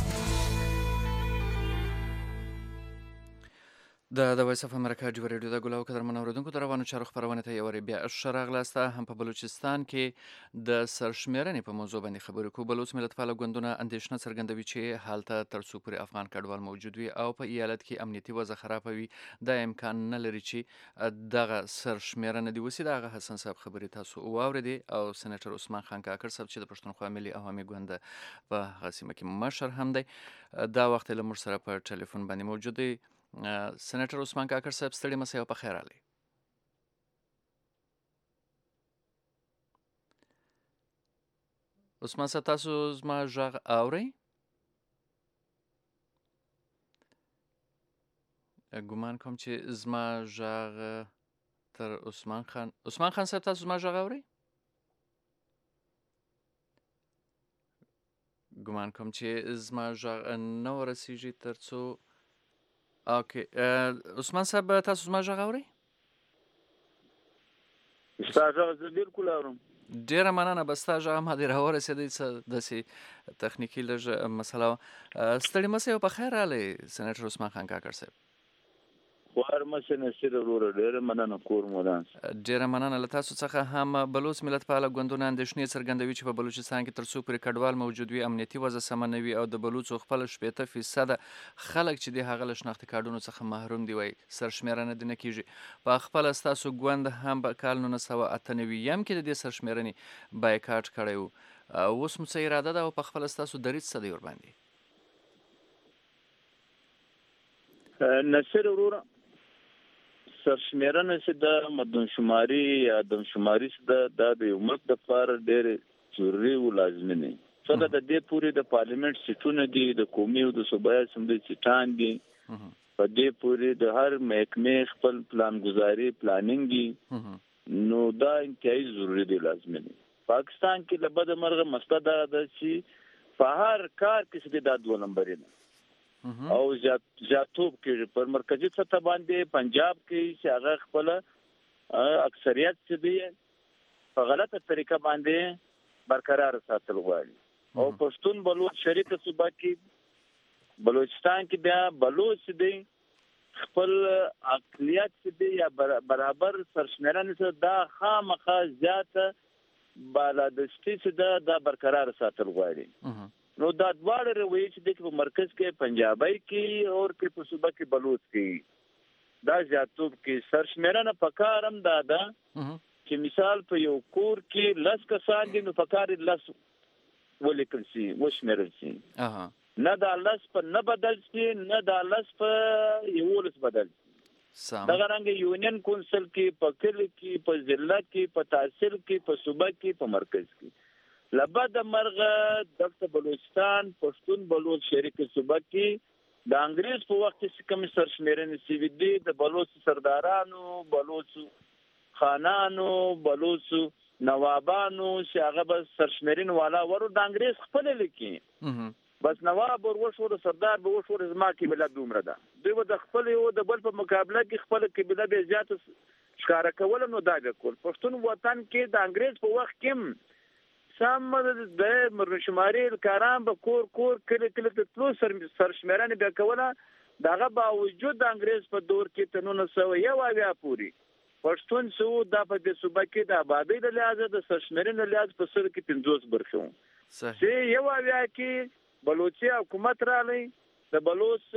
د د وایس اف امریکا ډیو ریډیو د ګلو قدرمن اوریدونکو د روانو چارو خبرونه ته یو بیا شرغ لاسته هم په بلوچستان کې د سرشمیرنې په موضوع باندې خبرې کوو. بلوچ ملتپاله ګوندونه اندېښنه څرګندوي چې حالته تر څو پورې افغان کډوال موجود وي او په ایالت کې امنیتي وضع خراب وي دا امکان نه لري چې دغه سرشمیرنه دی وسی. دغه حسن صاحب خبرې تاسو واوریدي او سېنیټر عثمان خان کاکړ صاحب چې د پښتونخوا ملي عوامي ګوند په غسیمه کې مشر هم دی دا وخت له موږ سره په ټلیفون باندې موجود دی. سېنیټر عثمان کاکړ صاحب ستړي مسئ او په خیر علي. عثمان صاحب تاسو زما غږ اورئ؟ ګومان کوم چې زما غږ تر عثمان خان عثمان خان صاحب تاسو زما غږ اورئ؟ ګومان کوم چې زما غږ نه ورسیږي تر څو اوکې عثمان صاحب تاسو زما غږ اورئ؟ ستا غږ زه بالکل اورم. ډیره مننه بس ستا غږ ما دې راورسېدی څه داسې تخنیکي لږ مسله وه. ستړي مسئ او په خیر راغلی سېنیټر عثمان خان کاکړ صاحب. خوار مشه نصیر وروره ډیره مننه کور مودان. ډیره مننه له تاسو څخه هم بلوچ ملتپاله ګوندونه اندېښنې څرګندوي چې په بلوچستان کې تر څو پورې کډوال موجود وي امنیتي وضع سمه نه وي او د بلوچو خپل شپېته فیصده خلک چې د هغه له شناختي کارډونو څخه محروم دي وایي سرشمیرنه دې نه کیږي. په خپله ستاسو ګوند هم په کال نولس سوه اته نوي کې د دې سرشمیرنې بایکاټ کړی و. اوس مو څه اراده ده او په خپله ستاسو دریځ څه دی ورباندې؟ نصیر وروره سرشمیرنه چې د مردمشماري یا دمشماري چې د د یو ملک د لپاره ډېر ضروري او لازمي دي. څنګه د دې پورې د پارلیمنت سیټونه دي، د قومي او د صوبایي اسمبلی سیټان دي، په دې پورې د هر محکمې خپل پلان گزاري پلانینګ دي، نو دا انتهایی ضروري دی، لازمي دي. پاکستان کې له بده مرغه مسله دا ده چې په هر کار کې چې دا دوه نمبري ده او زیاتوب کې پر مرکزي سطح باندې پنجاب کې چې هغه خپل اکثریت چې دی په غلطه طریقه باندې برقرار ساتل غواړي او پښتون بلوچ شریک صوبه کې بلوچستان کې بیا بلوچ دی خپل اقلیت چې دی یا برابر سرشمیرنه سره دا خامخا زیاته بالادستی چې دا دا برقرار ساتل غواړي. نو دا دواړه روي چې د مرکز کې پنجابی کې او کې په صوبه کې بلوچ کې دا زیاتوب کې سرشمیرنه پکارم دا ده چې مثال په یو کور کې لس کسان دي نو پکار لس ولیکل شي وشمیرل شي، نه دا لس په نه بدل شي نه دا لس په یولس بدل شي. دا څنګه یونین کونسل کې په کلی کې په ضلع کې په تحصیل کې په صوبه کې په مرکز کې لبد مرغه دغه بلوچستان پښتون بلوچ شریک صوبه کې د انګریز په وخت کې کوم سرشمیرنه سی وی دی د بلوچ سردارانو، بلوچ خانانو، بلوچ نوابانو چې هغه به سرشمیرنه والا ورو د انګریز خپل لیکي بس نواب ور وشو سردار به وشو زما کې بل دومره ده دوی د خپل یو د بل په مقابله کې خپل قبيله به زیات ښکارا کول نو دا وکول. پښتون وطن کې د انګریز په وخت کې سم د مرشماري کاران به کور کور کله کله د تلو سرشمیرنه به کوله، دغه باوجود د انګریز په دور کې تنونه سو یو اویا پوری پښتون سو د په د صوبه کې د آبادی د لحاظ د سرشمیرنه لحاظ په سر کې پنځوس برخو صحیح یو اویا کې بلوچي حکومت را لې د بلوچ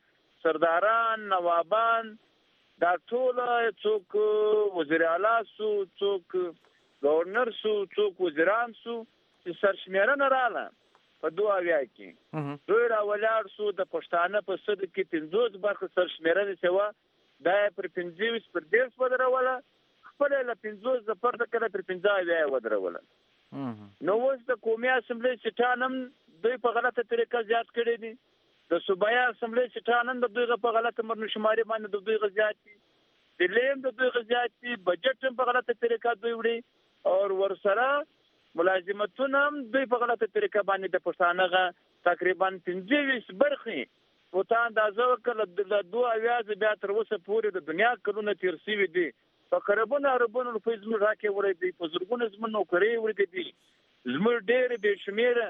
سرداران نوابان دا ټول څوک وزیر اعلی سو څوک گورنر سو څوک وزیران سو چې سرشمیرنه رااله په دوه اویا کې دوی را ولاړ سو د پښتانه په صد کې پنځوس برخه سرشمیرنه سوا دا پر پنځوس پر دیرش ودروله خپل له پنځوس د پرته کله پر پنځه اویا ودروله. نو اوس د قومي اسمبلی سټانم دوی په غلطه طریقه زیات کړی دي، د صوبایي اسمبلی سټانم د دوی په غلطه مرشماري باندې د دوی زیات دي، د لیم د دوی زیات دي، بجټ هم په غلطه طریقه دوی وړي اور ورسره ملازمتونه هم دوی په غلطه طریقه باندې د پښتانه تقریبا پنځوس برخې وته اندازه وکړه د دوه اویا بیا تر اوسه پورې د دنیا کلونه تیر شوي دي په قربونه عربونو په زموږ راکې وړي دي په زرګونو زموږ نوکري وړي دي زموږ ډېر به شمیره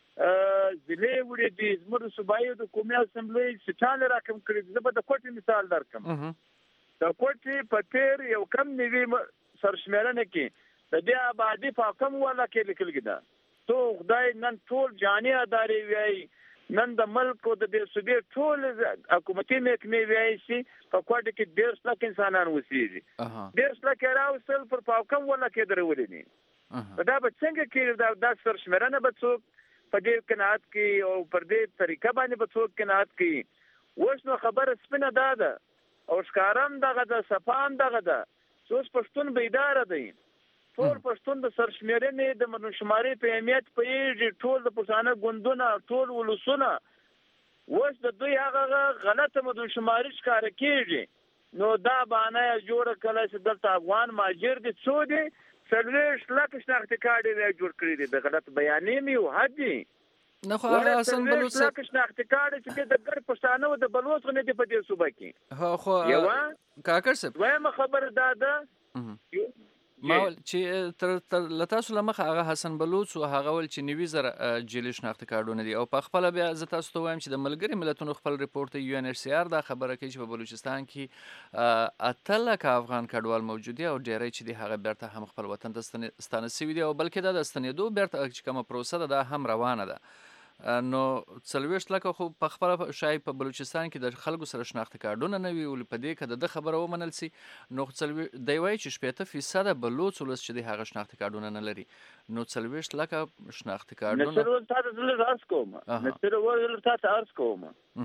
ضلع وړي دي زموږ صوبایي د قومي اسمبلی سټان راکم کړي. زه به د کوټې مثال درکم. د کوټې په تیر یو کم نیوي سرشمیرنه کې د دې آبادی په کم ولا کې لیکل کېده تو خدای نن ټول جاني ادارې وی نن د ملک او د دې صوبې ټول حکومتي محکمې وی شي په کوټه کې ډېر څلک انسانان وسیږي ډېر څلک راوصل پر پاکم ولا کې درولې دي دا به څنګه کې دا د سرشمیرنه به څوک په دې قناعت کې او پر دې طریقه باندې به څوک قناعت کې اوس نو خبره سپینه ده ده او ښکارم دغه د صفان دغه ده اوس پښتون بیدار دی ټول پښتون د سرشمیرنې د مرشماري په اهمیت پوهېږي، ټول د پښتانه ګوندونه ټول ولسونه اوس د دوی هغه غلطه مرشماري ښکاره کېږي نو دا بهانه یې جوړه کړله چې دلته افغان مهاجر دي څو دي څلوېښت لکه شناختي کارډ یې جوړ کړي دي د غلط بیانې مې یو حد دي نه خو هغه حسن بلوچ لکه شناختي کارډ چې د ګر پښتانه او د بلوچ غنې دي په دې صوبه کې ها خو یوه کاکړ صاحب دویمه خبره دا ده ما چې تر تر لتاسو لمخه هغه حسن بلوچ او هغه ول چې نوي زره جیل شناخته کارډونه دي او په خپل بیا ز تاسو ته وایم چې د ملګری ملتونو خپل ریپورت یو ان ایچ سی آر دا خبره کوي چې په بلوچستان کې اتلک افغان کډوال موجود دي او ډیری چې دی هغه بیرته هم خپل وطن ته ستانه سوي دي او بلکې دا د ستنېدو بیرته چې کومه پروسه ده هم روانه ده. نو څلوېښت لکه خو په خپله شاید په بلوچستان کې د خلکو سره شناخته کارډونه نه وي ولې په دې که د ده خبره ومنل سي نو دی وایي چې شپېته فیصده بلوچ ولس چې دی هغه شناخته کارډونه نه لري نو څلوېښت لکه شناخته کارډونه نصر ول تاسو زه عرض کوم نصر ول تاسو عرض کوم په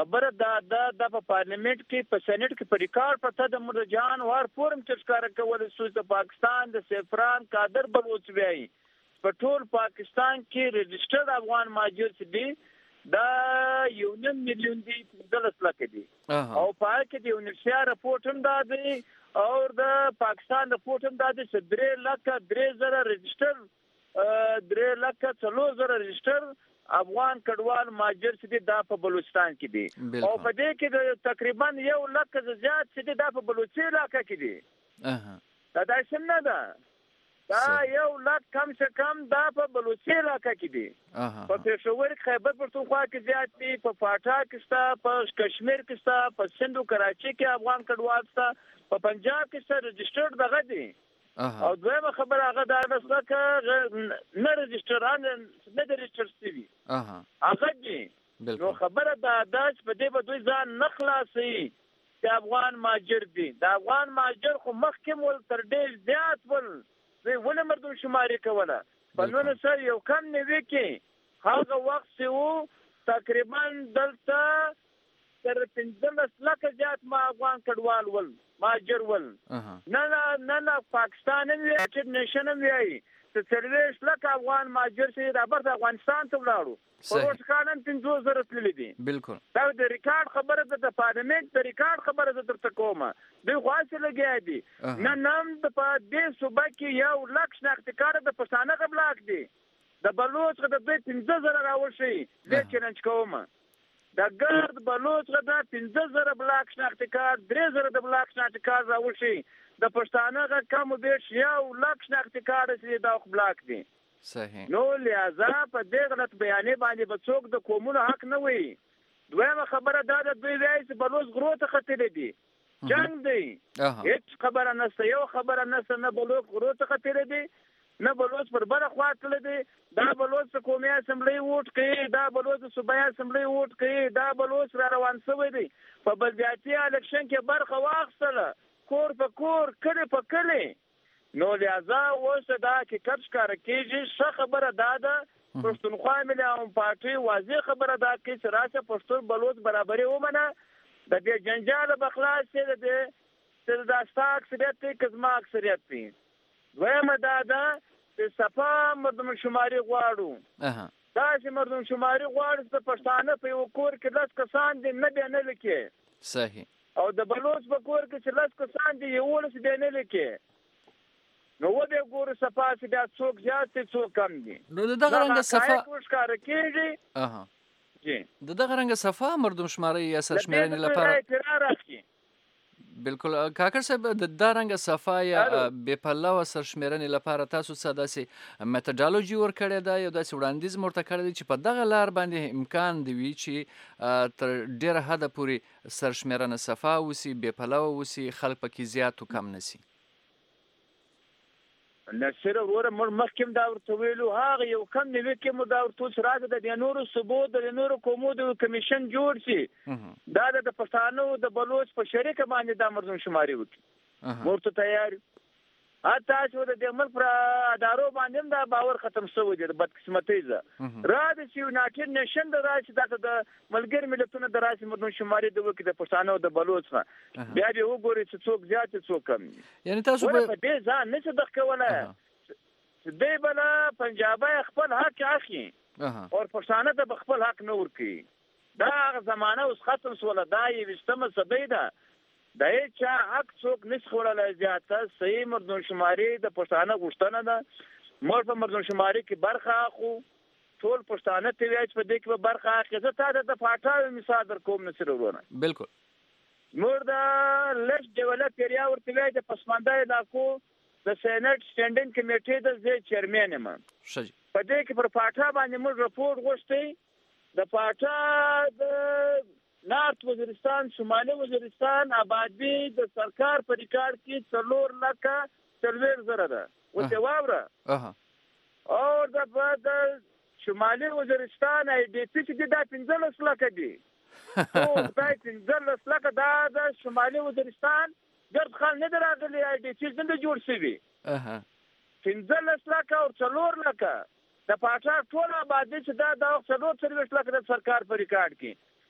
خبره دا د په پارلیمنت کې په سېنات کې په ریکارډ پته د مرجان وار فورم چې ښکار کول سوز د پاکستان د سفران قادر بلوچ وی په ټول پاکستان کې رجسټرډ افغان مهاجر دي دا یو نیم میلیون دي دلس لکه دي او په کې د یونیسیا رپورټ هم دا دی او د پاکستان رپورټ هم دا دی چې درې لکه درې زره رجسټر درې لکه څلور زره رجسټر افغان کډوال مهاجر چې دي دا په بلوچستان کې دي او په دې کې تقریبا یو لک زیات چې دي دا په بلوچي علاقه کې دي دا داسې نه ده دا یو لک کم سے کم دا په بلوچي علاقه کې دي په پېښور خیبر پختونخوا کې زیات دي په پاټا کې ستا په کشمیر کې ستا په سندھ او کراچي کې افغان کډوال ستا په پنجاب کې ستا رجسټرډ دغه دي او دویمه خبره هغه دا مثلا ک نه رجسټران نه د رجسټر سي اها هغه دي نو خبره دا داس په دې په دوی ځان نخلاصي چې افغان مهاجر دي د افغان مهاجر خو مخکې ول تر ډېر زیات ول دوی ول مردم شماري کوله په نن سره یو کم نه وی کې هغه وخت چې وو تقریبا دلته تر پنځلس لکه زیات ما افغان کډوال ول مهاجر ول نه نه نه پاکستان هم یې نشن هم یې چې سرویس لکه افغان مهاجر چې د برته افغانستان ته ولاړو په اوس کالن پنځوس زره تللی دي بالکل دا د ریکارډ خبره ده د پارلیمنت د ریکارډ خبره ده درته کومه دوی خاصه لګیا دي نه نام د په دې صوبه کې یو لک شناخت کار د پښتانه غبلاک دي د بلوچ د دوی پنځه زره راول شي د چیلنج کومه د ګرد بلوچ غدا پنځه زره بلاک شناخت کار درې زره د بلاک شناخت کار راول شي د پښتانه غ کم بیش یو لک شناخت کار چې دا بلاک دي صحیح نو لہذا په دې غلط بیانې باندې به څوک د قومونو حق نه وي دویمه خبره دا ده دوی وایي چې بلوچ غرو ته خطرې دي جنگ دی هیڅ خبره نشته یو خبره نشته نه بلوچ غرو ته خطرې دي نه بلوچ پر بل خوا تل دي دا بلوچ قومي اسمبلی ووټ کوي دا بلوچ صوبایي اسمبلی ووټ کوي دا بلوچ را روان شوی دی په بلدیاتي الیکشن کې برخه واخیستله کور په کور کلی په کلی نو لہذا اوس دا کې کټ ښکاره کېږي ښه خبره دا ده پښتونخوا ملي عوام پارټي واضح خبره دا کوي چې راشه پښتون بلوچ برابري ومنه د دې جنجال به خلاص شي د دې دا ستا اکثریت دی که زما اکثریت دی دویمه دا ده چې صفا مردم شماري غواړو داسې مردم شماري غواړو چې پښتانه په یو کور کې لس کسان دي نه بیا نه لیکي صحیح او د بلوچ په کور کې چې لس کسان دي یولس بیا نه لیکي نو و دې ګورو صفا چې بیا څوک زیات دي څوک کم دي نو د دغه رنګه صفا ښکاره کېږي اها جی د دغه رنګه صفا مردم شماري یا سرشمیرنې لپاره بالکل کاکر صاحب د دا رنګه صفا یا بې پلوه سرشمیرنې لپاره تاسو څه داسې میتودالوژي ورکړې ده یو داسې وړاندیز مو ورته کړی دی چې په دغه لار باندې امکان دی وي چې تر ډېره حده پورې سرشمیرنه صفا وسي بې پلوه وسي خلک پکې زیات و کم نسي نصر وره مر مخکم دا ورته ویلو هغه یو کم نیوي کې مو دا ورته سره د نورو صوبو د نورو قومو د کمیشن جوړ شي دا د پښتانو د بلوچ په شریک باندې د مردم شماري وکړي ورته تیار اته چې د ملک پر ادارو باندې دا باور ختم شوی دی بدقسمتۍ زه را د یونایټډ نیشن د راځي د ملګری ملتونو د راځي مردم شماري د وکړي د پښتانو د بلوچ بیا به وګوري چې څوک زیات څوک کم یعنی تاسو په دې ځان نشي د کوله چې دی بل پنجابي خپل حق اخلي او پښتانه د خپل حق نه ورکي دا زمانہ اوس ختم شول دا یې وشتمه سبې ده دا چې حق څوک نشي خورلای زیاته صحیح مردم شماري د پښتانه غوښتنه ده مور په مردم شماري کې برخه اخو ټول پښتانه ته وایي چې په دې کې برخه اخلي زه تا د پاټاو مثال در کوم نصر ورونه بالکل مور دا لږ ډیولپ ایریا ورته وایي د پسمانده علاقو د سېنات سټینډینګ کمیټې د زه چیرمن یم شي په دې کې پر پاټا باندې موږ رپورټ غوښتي د پاټا د نارت وزیرستان شمالي وزیرستان آبادی د سرکار په ریکارډ کې څلور لکه څلور زره ده اوس واوره او د شمالي وزیرستان ای ډي پی چې دا پنځلس لکه دي او دا پنځلس لکه دا د شمالي وزیرستان ګرد خان نه راغلي ای ډي پی څنګه جوړ شوی اها پنځلس لکه او څلور لکه د پاټا ټول آبادی چې دا د څلور څلور لکه د سرکار په ریکارډ کې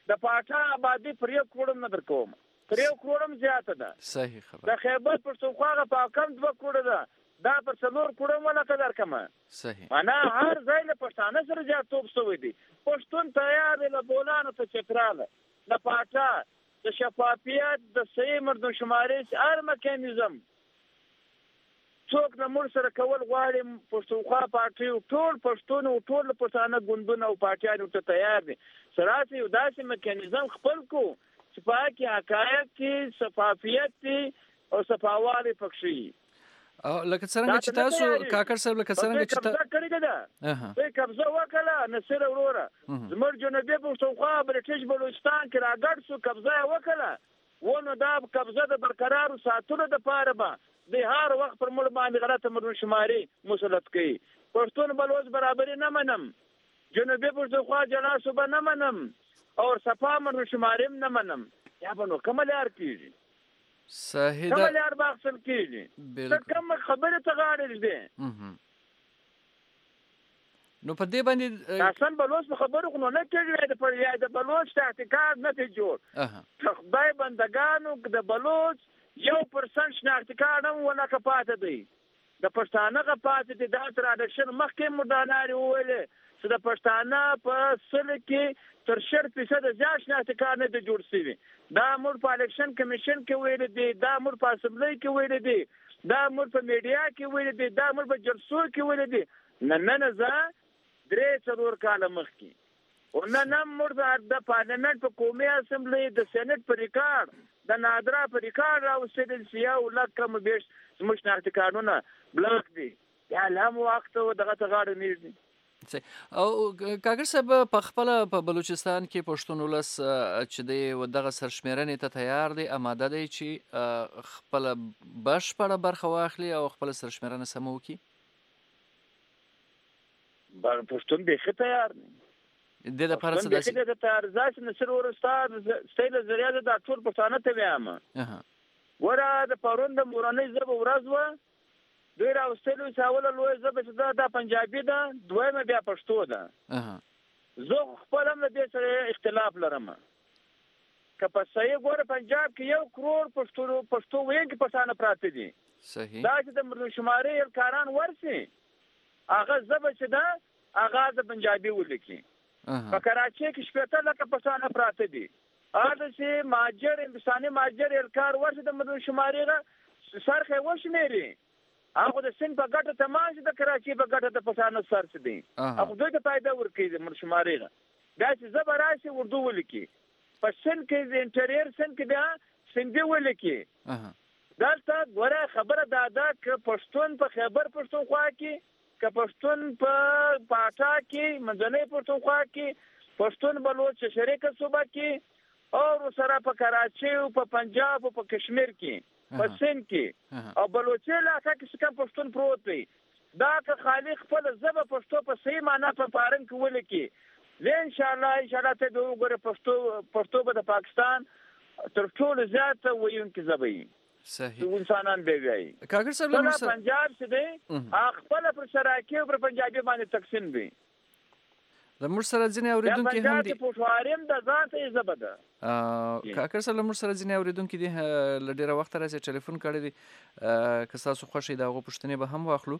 د پاټا آبادي پر یو کروڑ نه درکوم پر یو کروڑ زیاته ده. صحیح خبر. د خیبر پښتونخوا په کم دوه کروڑ ده دا پر څلور کروڑ ولا قدر کما. صحیح. معنا هر ځای له پښتانه سره جاتوب شوی دی. پښتون تیار له بولانو ته چتراله د پاټا د شفافیت د صحیح مردم شماري هر میکانیزم څوک د مور سره کول غواړي پښتونخوا پارټي ټول پښتون او ټول پښتانه ګوندونه او پارټیانو ته تیار دي. سراسي یو داسې میکانیزم خپل کو چې پاکي حقایق کې شفافیت او صفاواله پکشي. او لکه څنګه چې تاسو کاکر صاحب لکه څنګه چې تاسو کړی دا په قبضه وکړه نصر وروره زموږ جنوبي پښتونخوا برټش بلوچستان کې راګړ سو قبضه وکړه ونه دا قبضه د برقرار ساتلو د پاره به د هر وخت پر مړ باندې غلطه مردم شماري مسلط کوي. پښتون بلوچ برابرۍ نه منم، جنوبي پښتونخوا جلا صوبه نه منم او صفا مردم شماري نه منم. یا به نو کوم لار کیږي؟ صحیح ده. کوم لار باخصل کیږي؟ څه کوم خبره ته غاړې دي؟ نو په دې باندې حسن بلوچ په خبرو خو نه کېږي د پر یا د بلوچ تحقیقات نه دی جوړ. خدای بندگانو د بلوچ یو پرسنټ شناختی کارت هم ونه کپاته دی. د پښتانه کپاته دي دا تر اډکشن مخکې مداناري وویلې چې د پښتانه په سل کې تر شل فیصد زیات شناختی کارت نه دی جوړ شوی. دا موږ په الیکشن کمیشن کې ویل دي، دا موږ په اسمبلی کې ویل دي، دا موږ په میډیا کې ویل دي، دا موږ په جلسو کې ویل دي. نن نه زه درې څلور کاله مخکې او نن هم موږ د پارلمنت په قومي اسمبلی د سېنات په ریکارډ د نادرا په ریکارډ راوستل شي او لکه مو بیش زموږ شناختی کارتونه بلاک دي. یا لام وخت دغه ته غاړه نیږدي. او کاکر صاحب په خپل په بلوچستان کې پښتون ولس چې دی دغه سرشمیرنې ته تیار دی، آماده دی چې خپل بشپړه برخه واخلي او خپل سرشمیرنه سمه وکړي؟ پښتون بیخي تیار دی. د لپاره څه داسې د تارزاش نصر ورستاد ستایل زریاده د ټول پښتانه ته وایم. ورا د پرون د مورانۍ زب ورځ و دوی راوستلو چاوله لوی زب چې دا پنجابي ده، دویمه بیا پښتو ده. زه خپل هم د دې سره اختلاف لرم. که په صحیح ګوره پنجاب کې یو کروڑ پښتو پښتو ویونکي پښتانه پراته دي. صحیح. دا چې د مردم شماري کاران ورسي هغه زب چې ده هغه د پنجابي ولیکي. په کراچۍ کې شپېته لکه پښتانه پراته دي. هغه چې ماجر هندوستاني ماجر الکار ورسي د مردم شماري سرخه وشمیري هغه د سن په ګټه تمام چې د کراچۍ په ګټه د پښتانه سرچ دي. هغه دوی ته پیدا ورکړي د مردم شماري دا چې زبر راشي اردو ولیکي. په سن کې د انټریر سن کې بیا سندي ولیکي. دلته ګوره خبره دا ده چې پښتون په خیبر پښتونخوا کې که پښتون په پاټا کې منځنۍ پښتونخوا کې پښتون بلوچ شریکه صوبه کې او سره په کراچۍ او په پنجاب او په کشمیر کې په سند کې او بلوچي علاقه کې څنګه پښتون پروت دی. دا که خالق خپل زبه پښتو په صحیح معنا په پارن کې ولیکي زه ان شاء الله ان شاء الله ته دوه ګره پښتو پښتو به د پاکستان تر ټولو زیات ویونکي زبې. صحیح. انسانان به وي. کاکر صاحب له موږ پنجاب څخه دی خپل پر شراکه او پر پنجابي باندې تقسیم دي. د موږ سره ځینې اوریدونکي هم دي. د پښتواریم د ځان ته زبده. کاکر صاحب له موږ سره ځینې اوریدونکي دي ل ډیره وخت راځي ټلیفون کړی دي. که تاسو خوښ دا غو پښتنې به هم واخلو.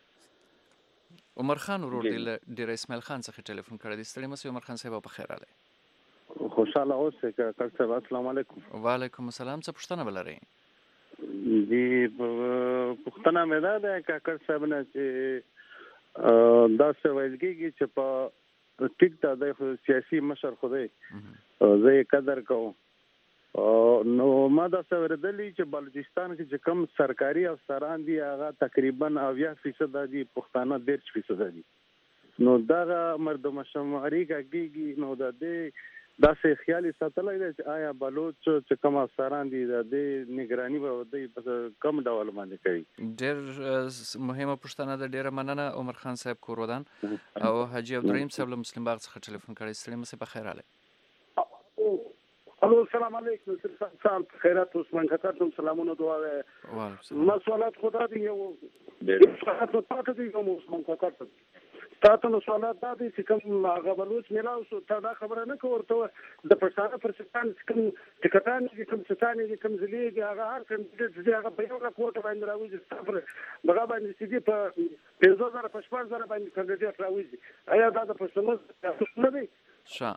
عمر خان ورور دی ډیر اسماعیل خان څخه ټلیفون کړی دی. ستړي مشه عمر خان صاحب په خیر راغلی. خوشاله اوسئ کاکر صاحب. السلام علیکم. وعلیکم السلام. څه پوښتنه ولرئ؟ جی پوښتنه مې دا ده کاکر صاحب نه چې دا څه ویل کېږي چې په ټیک ته د سیاسي مشر خو دی زه یې قدر کوم. نو ما دا څه اورېدلي چې بلوچستان کې چې کوم سرکاري افسران دي هغه تقریبا اویا فیصده دي پښتانه دېرش فیصده دي. نو دغه مردم شماري کېږي نو د دې داسې خیالي ساتلی دی چې آیا بلوچ چې کوم افسران دي د دې نگراني به دوی په کوم ډول باندې کوي؟ ډېر مهمه پوښتنه ده. ډېره مننه عمر خان صاحب کورودان او حاجي عبدالرحیم صاحب له مسلم باغ څخه ټلیفون کړی. ستړي مشه په خیر راغلی. الو السلام علیکم. سال خیرات عثمان کاکا ته سلامونه دعا. مسؤلیت خدا دی یو ډېر خدمت پاتې دی عثمان کاکا ته تاسو نو سوالات دا دي چې کوم هغه بلوچ میلاو شو ته دا خبره نه کوي د پښتانه پر ستان کوم ټکټان چې کوم ستان دي کوم ځلې هغه هر کوم چې هغه په یو راکوټ باندې راوځي صفر دغه باندې چې دي په پنځه زره په شپږ زره باندې کاندیدټ راوځي ایا دا د پښتنو نه دي ښه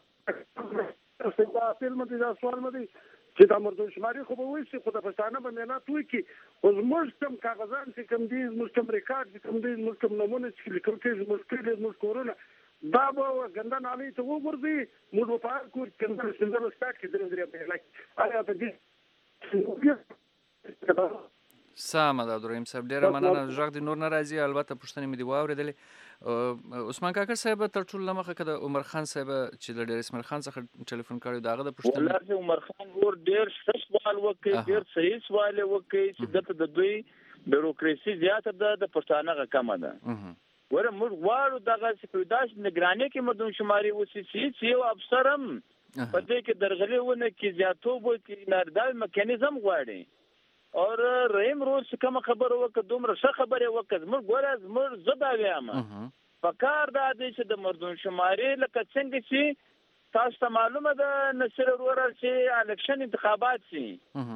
دا فلم دي دا سوال مدي چې دا مردم شماري خو به وایي خو د پښتانه په مینا توي کې اوس موږ کوم کاغذان چې کوم دي موږ کوم ریکارډ چې کوم دي موږ کوم نمونه چې لیکل کېږي موږ کېږي موږ کورونه دا به ګنده نالي ته وګورځي موږ په هر کور کې د سندرو سټاټ کې درې درې په لای آیا ته دې سم دا دریم صاحب ډیره مننه ژغ د نور ناراضي البته پښتنې مې دی واورېدلې عثمان کاکړ صاحب تر ټولو لمخه کده عمر خان صاحب چې د ډیر اسماعیل خان څخه ټلیفون کړی داغه د پښتنې ولر عمر خان ور ډیر سوال وکړي ډیر صحیح سوال وکړي چې دته د دوی بیروکراسي زیاته ده د پښتانه کمه ده ور موږ وارو دغه سپیداش نگرانی کې مردم شماري وسی چې یو افسرم په دې کې درغلي ونه کې زیاتوب کې ناردال میکانیزم غواړي اور رحیم روز کوم خبر وکړه دومره ښه خبره وکړه موږ ګورز موږ زدا ویام پکار دا دې چې د مردم شماري لکه څنګه چې تاسو ته معلومه ده نصر ورور چې الکشن انتخابات شي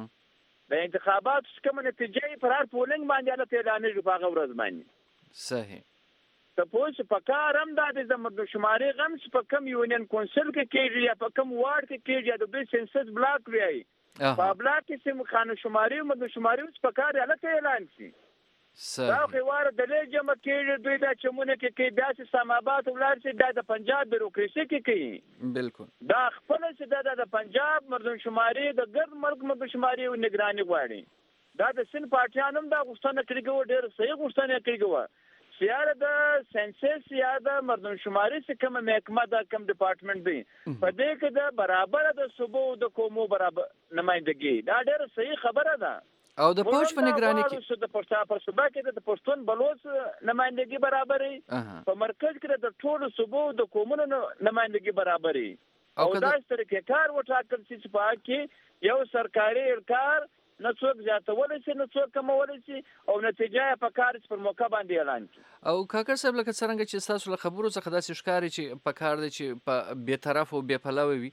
د انتخابات کوم نتیجې پر هر پولینګ باندې له اعلان شو په غوړز باندې صحیح ته پوه پکار هم دا د مردم شماري غم چې په کم یونین کونسل کې کېږي یا په کم وارد کې کېږي د دوی سنسس بلاک وی په بلاک کې سم خانه شماري او مردم شماري اوس پکار الته اعلان شي دا خو واره د لجمه کې دوی دا چمونه کې کې داسې سمابات ولر چې د پنجاب بیروکراسي کې کوي بالکل دا خپل چې د پنجاب مردم شماري د ګرد ملک مردم شماري او نگرانی غواړي دا د سن پارټیانم دا غوښتنه کړې ډېر صحیح غوښتنه کړې سیاره د سنسس یا د مردم شماري چې کوم محکمه دا کوم ډپارټمنټ دی په دې کې د برابر د صوبو د قومو برابر نمائندګي دا ډېر صحیح خبره ده او د پوج په نگرانی کې د پښتون پر صوبه کې د پښتون بلوچ نمائندګي برابرې په مرکز کې د ټولو صوبو د قومونو نمائندګي برابرې او دا طریقې کار وټاکل چې په کې یو سرکاري کار نه څوک زیاتول شي نه څوک کمول شي او نتیجه په کار پر موقع باندې اعلان کی او کاکړ صاحب لکه څنګه چې تاسو له خبرو څخه داسې ښکاري چې په کار دی چې په بې طرف او بې پلوه وي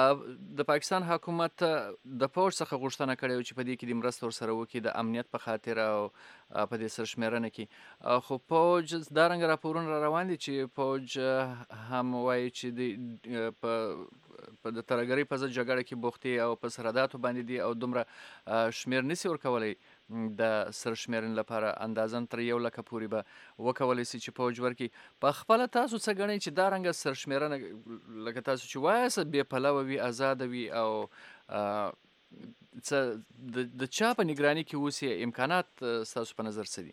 د پاکستان حکومت د پوج څخه غوښتنه کړې چې په دې کې د مرسته ورسره وکړي د امنیت په خاطر او په دې سرشمېرنه کې خو پوج دا رنګ راپورونه را روان دي چې پوج هم وایي چې د په په د ترګری په ځای جګړه کې بوختي او په سرحداتو باندې دي او دومره شمیر نسی ورکولای د سرشمېرن لپاره اندازن تر یو لکه پورې به وکولای شي چې پوج ورکي په خپل تاسو څه غنئ چې دا رنګ سرشمېرنه لکه تاسو چې وایسه بې پلوه وي آزاد وي او څه د چا په نگرانی کې اوسې امکانات تاسو په نظر څه دي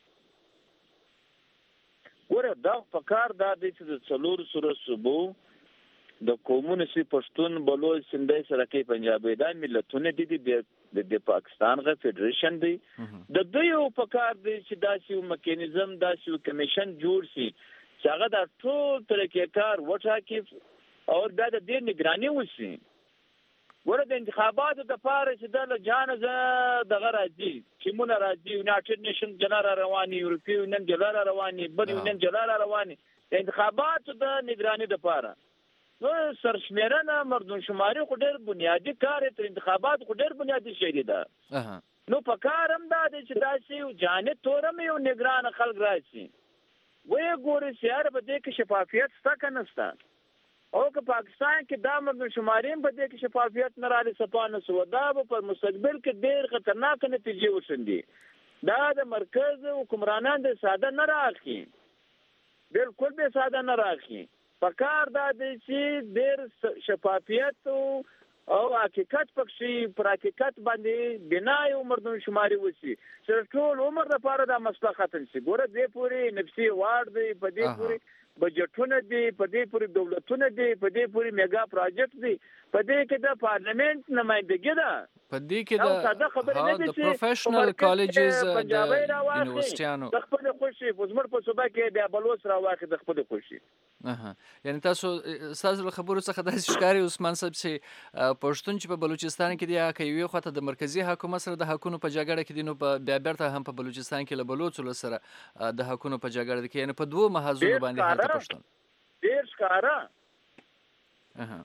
ګوره دا فکر دا د څلور سره صوبو د قومونو سي پښتون بلوچ سندای سرکې پنجابي دا ملتونه دي د پاکستان غ فدریشن دی د دوی په کار دی چې داسې میکانیزم داسې کمیشن جوړ شي چې هغه د ټول طریقې کار وټاکي او دا د دې نگرانی وشي ورته د انتخاباتو د پاره چې د جان دغه راځي چې مونږ راځي یونایټډ نیشن جنرال رواني یورپی یونین جنرال رواني بل یونین جنرال رواني د انتخاباتو د نگرانی د پاره نو سرشمېرنه مردم شماري خو ډېر بنیادی کار تر انتخابات خو ډېر بنیادی شی دی نو په کار هم دا دی چې داسې جانب تورم یو نگران خلک راشي وایي ګوري سیاره په دې کې شفافیت شته که نشته او که پاکستان کې دا مردم شماري په دې کې شفافیت نه رالي سپانه سو دا به په مستقبل کې ډېر خطرناک نتیجې وشندي دا د مرکز حکمرانان د ساده نه راخي بالکل به ساده نه راخي پکار دا دی چې ډېر شفافیت او حقیقت پکې پر حقیقت باندې بنا یو مردم شماري وشي چې ټول عمر لپاره دا مسله ختم شي ګوره دې پوری نفسي وارد دی په دې پوری بجټونه دي په دې پوری دولتونه دي په دې پوری میگا پروجیکټ دي په دې کې د پارلیمنت نمائندګي ده په دې کې او د ساده خبره نه ها دي د چې پروفیشنل کالجز د پنجابي راواخلي یونیورسيټانو د خپل خوشي په زمړ په صوبه کې بیا بلوچ راواخلي د خپل خوشي. اها یعنی تاسو تاسو له خبرو څخه داسې ښکاري عثمان صاحب چې پښتون چې په بلوچستان کې دی هغه یوې خواته د مرکزی حکومت سره د حقونو په جګړه کې دي نو په بیا بیرته هم په بلوچستان کې له بلوچو سره د حقونو په جګړه کې یعنی په دوه محاذونو باندې هلته پښتون ډیر ښکارا. اها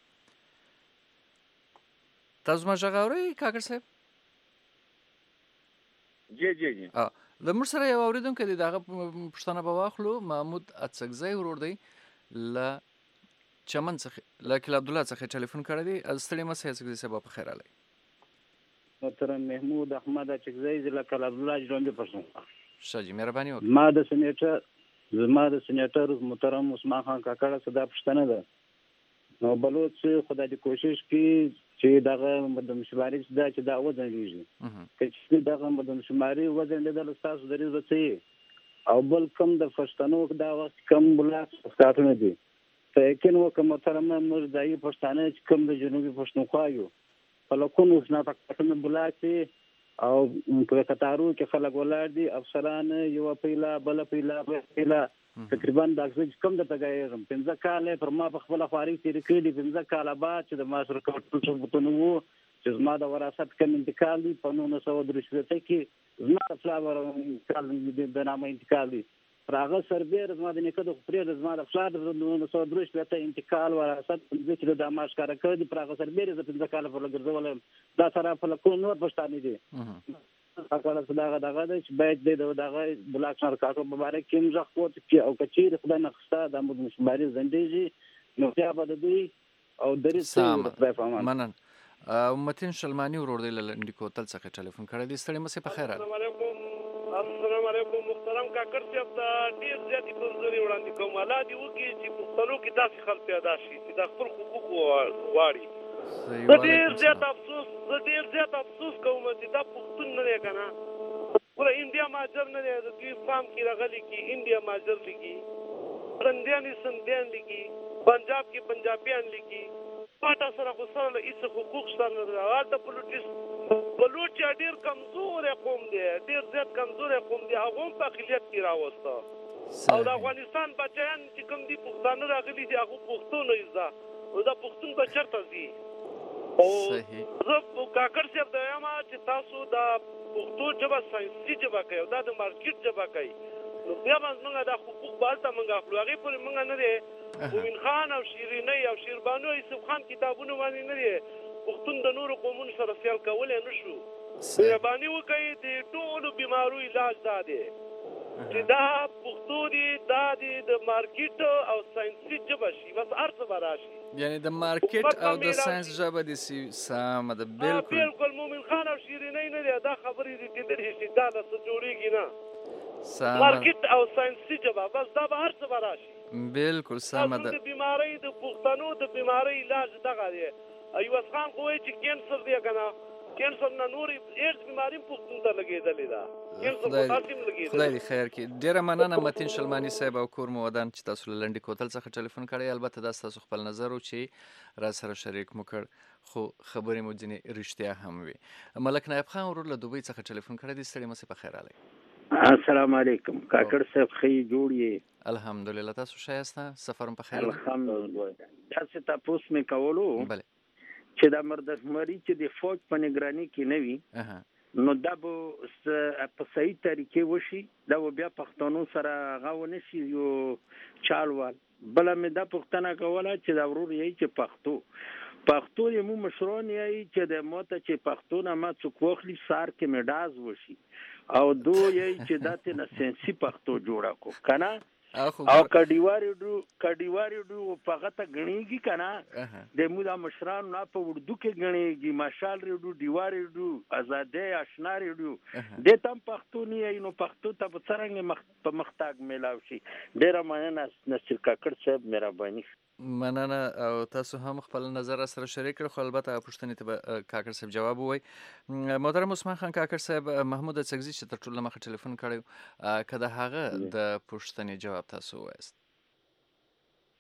تاسو ما ژغورئ کاکړ صاحب؟ جی جی جی اه د موږ سره یو اوریدونکی دی دغه پښتنه به واخلو محمود اڅکزی ورور دی له چمن څخه له کلا عبدالله څخه ټلیفون کړی دی. ستړي مه سئ اڅکزی صاحب په خیر علي. محترم محمود احمد اڅکزی له کلا عبدالله ژوندی پښتون. ښه جي مهرباني وکړئ. ما د سېنیټر زما د سېنیټر محترم عثمان خان کاکړ صدا پښتنه ده. نو بلوچ خدای دې کوشش کړي چې دغه مردم شماري دا چې دا وځنډېږي چې دغه مردم شماري وځنډېدل ستاسو دریځ به څه او بل کم د پښتنو دا وخت کم بلاک ساتونه دي په یقین وکړه محترمه موږ دایي پښتانه چې کم د جنوبي پښتونخوا یو په لکونو شناخته بلاک دي او په قطارو کې خلک ولاړ دي افسران یو پیلا بل پیلا پیلا تقریبا د اکسج کم د تګایم پنځه کال پر ما په خپل خواري تیر کړی پنځه کال بعد چې د ماسر کوټو بوتنو چې زما د وراثت کم انتقال دي په نو نسو درشته کې زما فلاور کال د نامه انتقال دي راغه سربیر زما د نیکه د خپل زما د فلاور د نو نسو درشته انتقال وراثت چې د ماش کار کړی پر هغه سربیر د پنځه کال پر لګرځول دا سره په لکو نور پښتانه دي هغه صداغه دغه چې باید د دغه بلاک شهر کاټو مبارک کې مزخ کوت چې او کچیر خدای نخسته د مود مشماري زندېږي نو بیا به دوی او درې څه منن متین شلمانی ورور دی لنډی کوتل څخه ټلیفون کړی دی. ستړي مسه په خیر. السلام علیکم محترم کاکړ صاحب دا ډیر زیاتې کمزوري وړاندې کوم الله دې وکړي چې پښتنو کې داسې خلک پیدا شي چې د خپل حقوق غواړي. زه ډیر زیات افسوس زه ډیر زیات افسوس کوم چې دا پښتون نه دی کنه ګوره انډیا ماجر نه دی د دوی فام کې راغلي کې انډیا ماجر لیکي سندیان سندیان لیکي پنجاب کې پنجابیان لیکي پاټا سره خو سره هیڅ حقوق شته نه دی. د بلوچستان بلوچ ډیر کمزور قوم دی ډیر زیات کمزور قوم دی هغه هم په اقلیت کې راوسته او د افغانستان بچیان چې کوم دي پښتانه راغلي دي هغه پښتون نه زده او دا پښتون به چرته ځي. او زه کاکړ صاحب دا یم چې تاسو دا پښتو ژبه ساینسي ژبه کوي دا د مارکیټ ژبه کوي نو بیا موږ دا حقوق بالته موږ اخلو هغې پورې موږ نه دی مومن خان او شیرینۍ او شیربانو یوسف خان کتابونه باندې نه دی پښتون د نورو قومونو سره سیال کولی نه شو. مهرباني وکړئ د ټولو بیمارو علاج دا دی چې دا پښتو دی دا دی د مارکیټ او ساینسي ژبه شي بس هر څه به راشي یعنی د مارکیټ او د ساینس ژبه دي سمه ده بالکل بالکل مومن خان او شیرینۍ نه دی دا خبرې دي چې شي دا د څه جوړېږي نه مارکیټ او ساینسي ژبه بس دا به هر څه به راشي بالکل سمه ده. د بیمارۍ د پښتنو د بیمارۍ علاج دغه دی. ایوب خان خو وایي چې کینسر دی که نه کینسر نه نورې ایډز بیماري هم پښتون ته لګېدلې ده کینسر خو تاسې هم لګېدلې. خدای دې خیر کړي. ډېره مننه متین شلماني صاحب او کور مو ودان چې تاسو له لنډي کوتل څخه ټلیفون کړی. البته دا ستاسو خپل نظر و چې را سره شریک مو کړ خو خبرې مو ځینې رښتیا هم وي. ملک نایب خان ورور له دوبۍ څخه ټلیفون کړی دی. ستړي مسې په خیر علي. السلام علیکم کاکړ صاحب ښه جوړ یې؟ الحمدلله تاسو ښه یاست؟ سفر هم په خیر؟ الحمدلله. داسې تپوس مې کولو بله چې دا مردمري چې د فوج په نگراني کې نه وي نو دا به په صحیح طریقې وشي دا به بیا پښتنو سره هغه ونه شي یو چالوال. بله مې دا پوښتنه کوله چې دا ورور یې چې پښتو پښتو یې مو مشران یې چې د موته چې پښتو نه ما څوک واخلي سار کې مې ډاز وشي او دو یې چې دا ته نه سنسي پښتو جوړه کو کنه او کډیواری ډو کډیواری ډو په غته غنیږي کنه د مودا مشران نه په اردو کې غنیږي ماشال ریډو دیواری ډو آزادې آشناری ډو د تم پښتوني نو پښتو ته په څنګه په مختاق میلاو شي. ډیره مننه نصیر کاکړ صاحب مهرباني. مننه او تاسو هم خپل نظر سره شریک کړئ خو البته پوښتنې ته کاکړ صاحب جواب ووایي. محترم عثمان خان کاکړ صاحب محمود اڅکزي چې تر ټولو مخه ټلیفون کړی که د هغه د پوښتنې جواب تاسو ووایاست.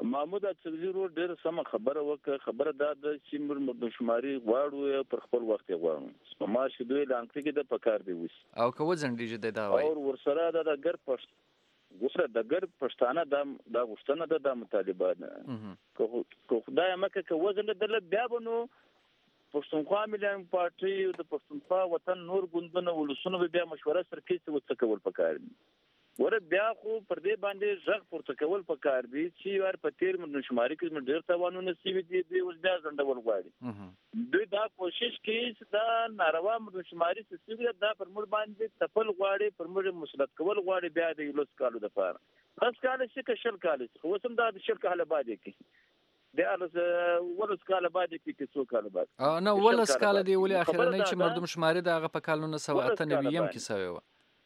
محمود اڅکزي ورور ډېر سمه خبره وکړه. خبره دا ده چې موږ مردمشماري غواړو پر خپل وخت یې غواړو. په مارچ کې دوی اعلان کړي د پکار دی وس او که وځنډېږي دی دا وایي او ورسره دا د ګر پښت ګوره د ګر پښتانه دا دا غوښتنه ده د مطالبه ده که خدای مکه که وځنډېدله بیا به نو پښتونخوا ملي پارټي د پښتونخوا وطن نور ګوندونه ولسونه به بیا مشوره سره کوي چې څه کول پکار دي. ور بیا خو پر دې باندې ژغ پورته کول پکار دي چې ور په تیر مردمشماري کې موږ ډېر توانونه سیوي دي دوی اوس بیا ځنډول غواړي. دوی دا کوشش کوي چې دا ناروا مردمشماري سیوي دا پر موږ باندې تپل غواړي پر موږ مسلط کول غواړي بیا د لوس کالو د پاره خاص کال شي که شل کال خو سم دا د شل کال بعد کې د ارز ولس کال بعد کې کې څو کال بعد ا نه ولس کال دی ولې اخرنۍ چې مردمشماري دا هغه په کالونه سو اته نوي کې سوي و.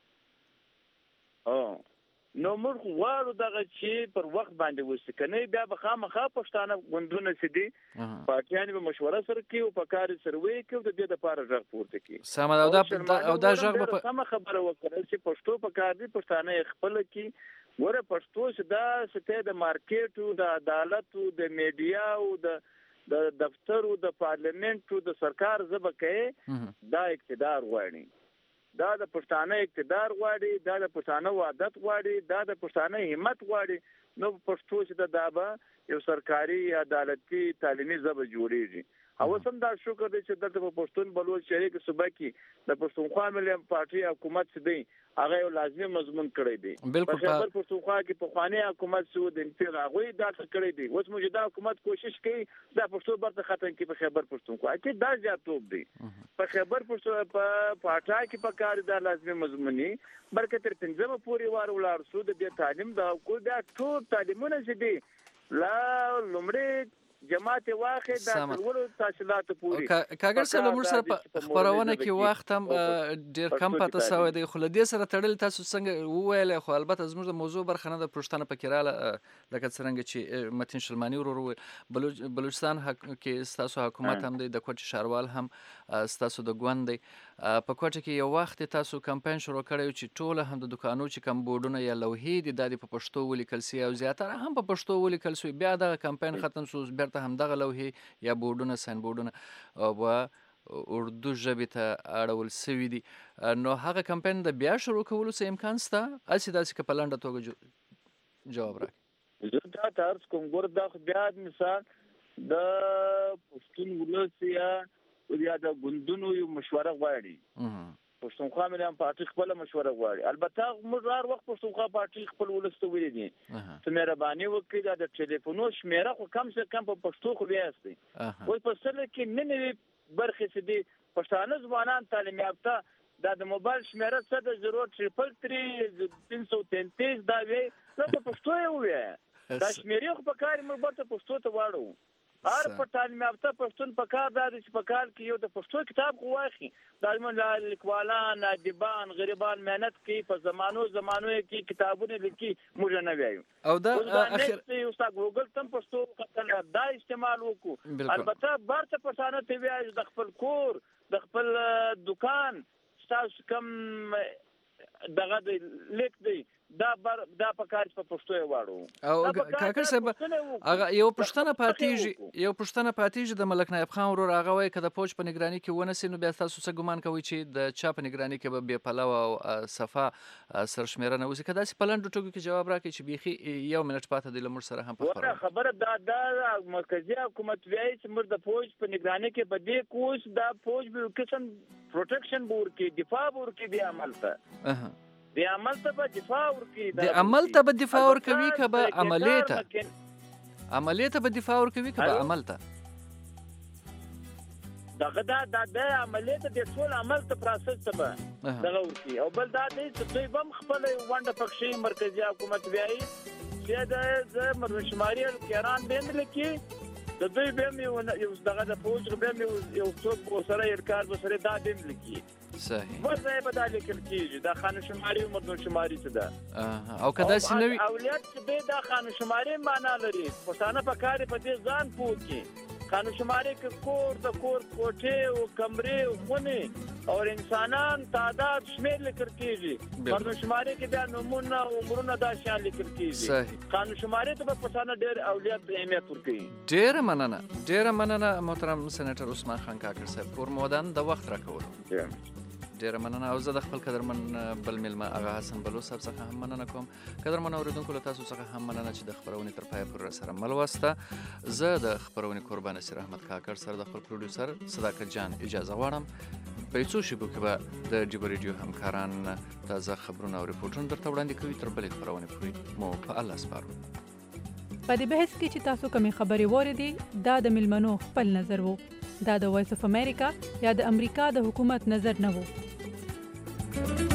اه نو موږ غواړو دغه چې پر وخت باندې وسي کنه بیا به خامخا پښتانه غوندونه سدي پاکیان به مشوره سره کوي او په کار سره وي کوي د دې لپاره ژغ پورته کوي. سم او دا او دا ژغ په سم خبره وکړه چې پښتو په کار دي پښتانه خپل کی ور پښتو چې دا ستې د مارکیټ او د عدالت او د میډیا او د د دفتر او د پارلیمنت او د سرکار زبکه دا اقتدار غواړي. دا د پښتانه اقتدار غواړي دا د پښتانه وحدت غواړي دا د پښتانه همت غواړي. نو پښتو چې د دابه یو سرکاري عدالتي تعلیمي ژبه جوړیږي. او سم دا شکر دی چې دلته په پښتون بلوچ شریک صوبه کې د پښتونخوا ملي پارټي حکومت څه دی هغه یو لازمي مضمون کړی دی. په خبر پښتونخوا کې په خواني حکومت سو د انتظار هغه دا کړی دی. اوس موجوده حکومت کوشش کوي دا پښتو برته ختم کړي په خبر پښتونخوا کې دا زیاتوب دی. په خبر پښتو په پاټا کې په کار دا لازمي مضموني بلکې تر پنځمه پورې وار ولار سو د تعلیم دا کو دا ټول تعلیمونه چې دی لا لمړي جماعت واخې د ټولو تحصیلات پوری کاګر سره موږ سره په خبرونه کې وخت هم ډیر کم پته سوی دی خو لدې سره تړل تاسو څنګه وویل خو البته زموږ د موضوع برخه نه د پښتنه پکې رااله لکه څنګه چې متین شلمانی ورور بلوچ بلوچستان کې تاسو حکومت هم دی د کوټ شاروال هم تاسو د ګوند دی په کوټ کې یو وخت تاسو کمپاین شروع کړی چې ټول هم د دکانو چې کم بورډونه یا لوحې دي د په پښتو ولیکل سی او زیاتره هم په پښتو ولیکل سو بیا د کمپاین ختم سو بیرته هم دغه لوحې یا بورډونه ساين بورډونه او اردو ژبې ته اړول سوي دي. نو هغه کمپاین د بیا شروع کولو څه امکان شته اسی داسې که په لنډه توګه جواب راکړي؟ زه دا تاسو کوم ګور دا بیا مثال د پښتون ولس یا یا د ګوندونو یو مشوره غواړي. پښتونخوا ملي پارټي خپل مشوره غواړي. البته موږ هر وخت پښتونخوا پارټي خپل ولس ته ویلي دي چې مهرباني وکړئ د ټلیفونو شمیره خو کم څه کم په پښتو خو بیا استي. اوس په سره کې نه نه برخه چې دي پښتانه ځوانان تعلیم یافته دا د موبایل شمیره څه د صفر تریپل تری تین سو تینتیس دا وی نو په پښتو یې وې دا شمیره خو په کار موږ په پښتو ته واړو. هر په تعلیم یافته پښتون په کار دا چې په کال کې یو د پښتو کتاب خو واخی دا موږ لیکوالان ادیبان غریبان مهنت کوي په زمانو زمانو کې کتابونه لیکي موږ نه وایو او دا اخر یو ستا ګوګل تم پښتو کتل دا استعمال وکړو. البته برته پښتانه ته وایي د خپل کور د خپل دکان تاسو کم دغه لیک دی دا بر دا په کار په پښتو یې واړو. او کاکر صاحب هغه یو پښتنه پاتېږي یو پښتنه پاتېږي د ملک نایب خان ورور هغه وایي که د فوج په نگراني کې ونسي نو بیا تاسو څه ګمان کوئ چې د چا په نگراني کې به بې پلوه او صفا سرشمیره نه وسي که داسې په لنډو ټکو کې جواب راکړي چې بیخي یو منټ پاته دی له موږ سره هم په خبره خبره دا دا مرکزي حکومت وایي چې موږ د فوج په نگراني کې به دې کوس دا فوج به قسم پروټیکشن بور کې دفاع بور کې دی عمل ته د عمل ته به دفاع ورکوي د عمل ته به دفاع ورکوي که به عملې ته عملې ته به دفاع ورکوي که به عمل ته دغه دا د عملې ته د ټول عمل ته پروسس ته به دغه ورکوي. او بل دا دی چې دوی به هم خپل ونډه پکښې مرکزي حکومت وایي چې د مردمشماري کیران به هم لیکي د دوی به هم یو دغه د فوج به هم یو څوک ورسره یرکار ورسره دا به هم لیکي. صحیح ورته به دا لیکل کېږي دا خانشماري او مردمشماري څه ده او که داسې نه وي اولاد چې دی دا خانشماري معنا لري پښتانه په کار په دې ځان پوه کړي قانون شماري کې کور د کور کوټې او کمرې او خونې او انسانان تعداد شمیر لیکل کېږي. قانون شماري کې بیا نومونه او عمرونه دا شیان لیکل کېږي. قانون شماري ته په پښتانه ډېر اولویت اهمیت ورکوي. ډېره مننه ډېره مننه محترم سېنیټر عثمان خان کاکړ صاحب کور مودان د وخت راکولو. ډېره مننه. او زه د خپل قدرمن بل میلمه هغه حسن بلوچ صاحب څخه هم مننه کوم. قدرمن اورېدونکو له تاسو څخه هم مننه چې د خپرونې تر پایه پورې راسره مل واسته. زه د خپرونې کوربان نصیر احمد کاکړ سره د خپل پروډوسر صداقت جان اجازه غواړم. په څو شېبو کې به د جبر ریډیو همکاران تازه خبرونه او ریپورټونه درته وړاندې کوي. تر بلې خپرونې پورې مو په الله سپارو. په دې بحث کې چې تاسو کومې خبرې واورېدې دا د میلمنو خپل نظر وو. دا د وایس اف امریکا یا د امریکا د حکومت نظر نه وو.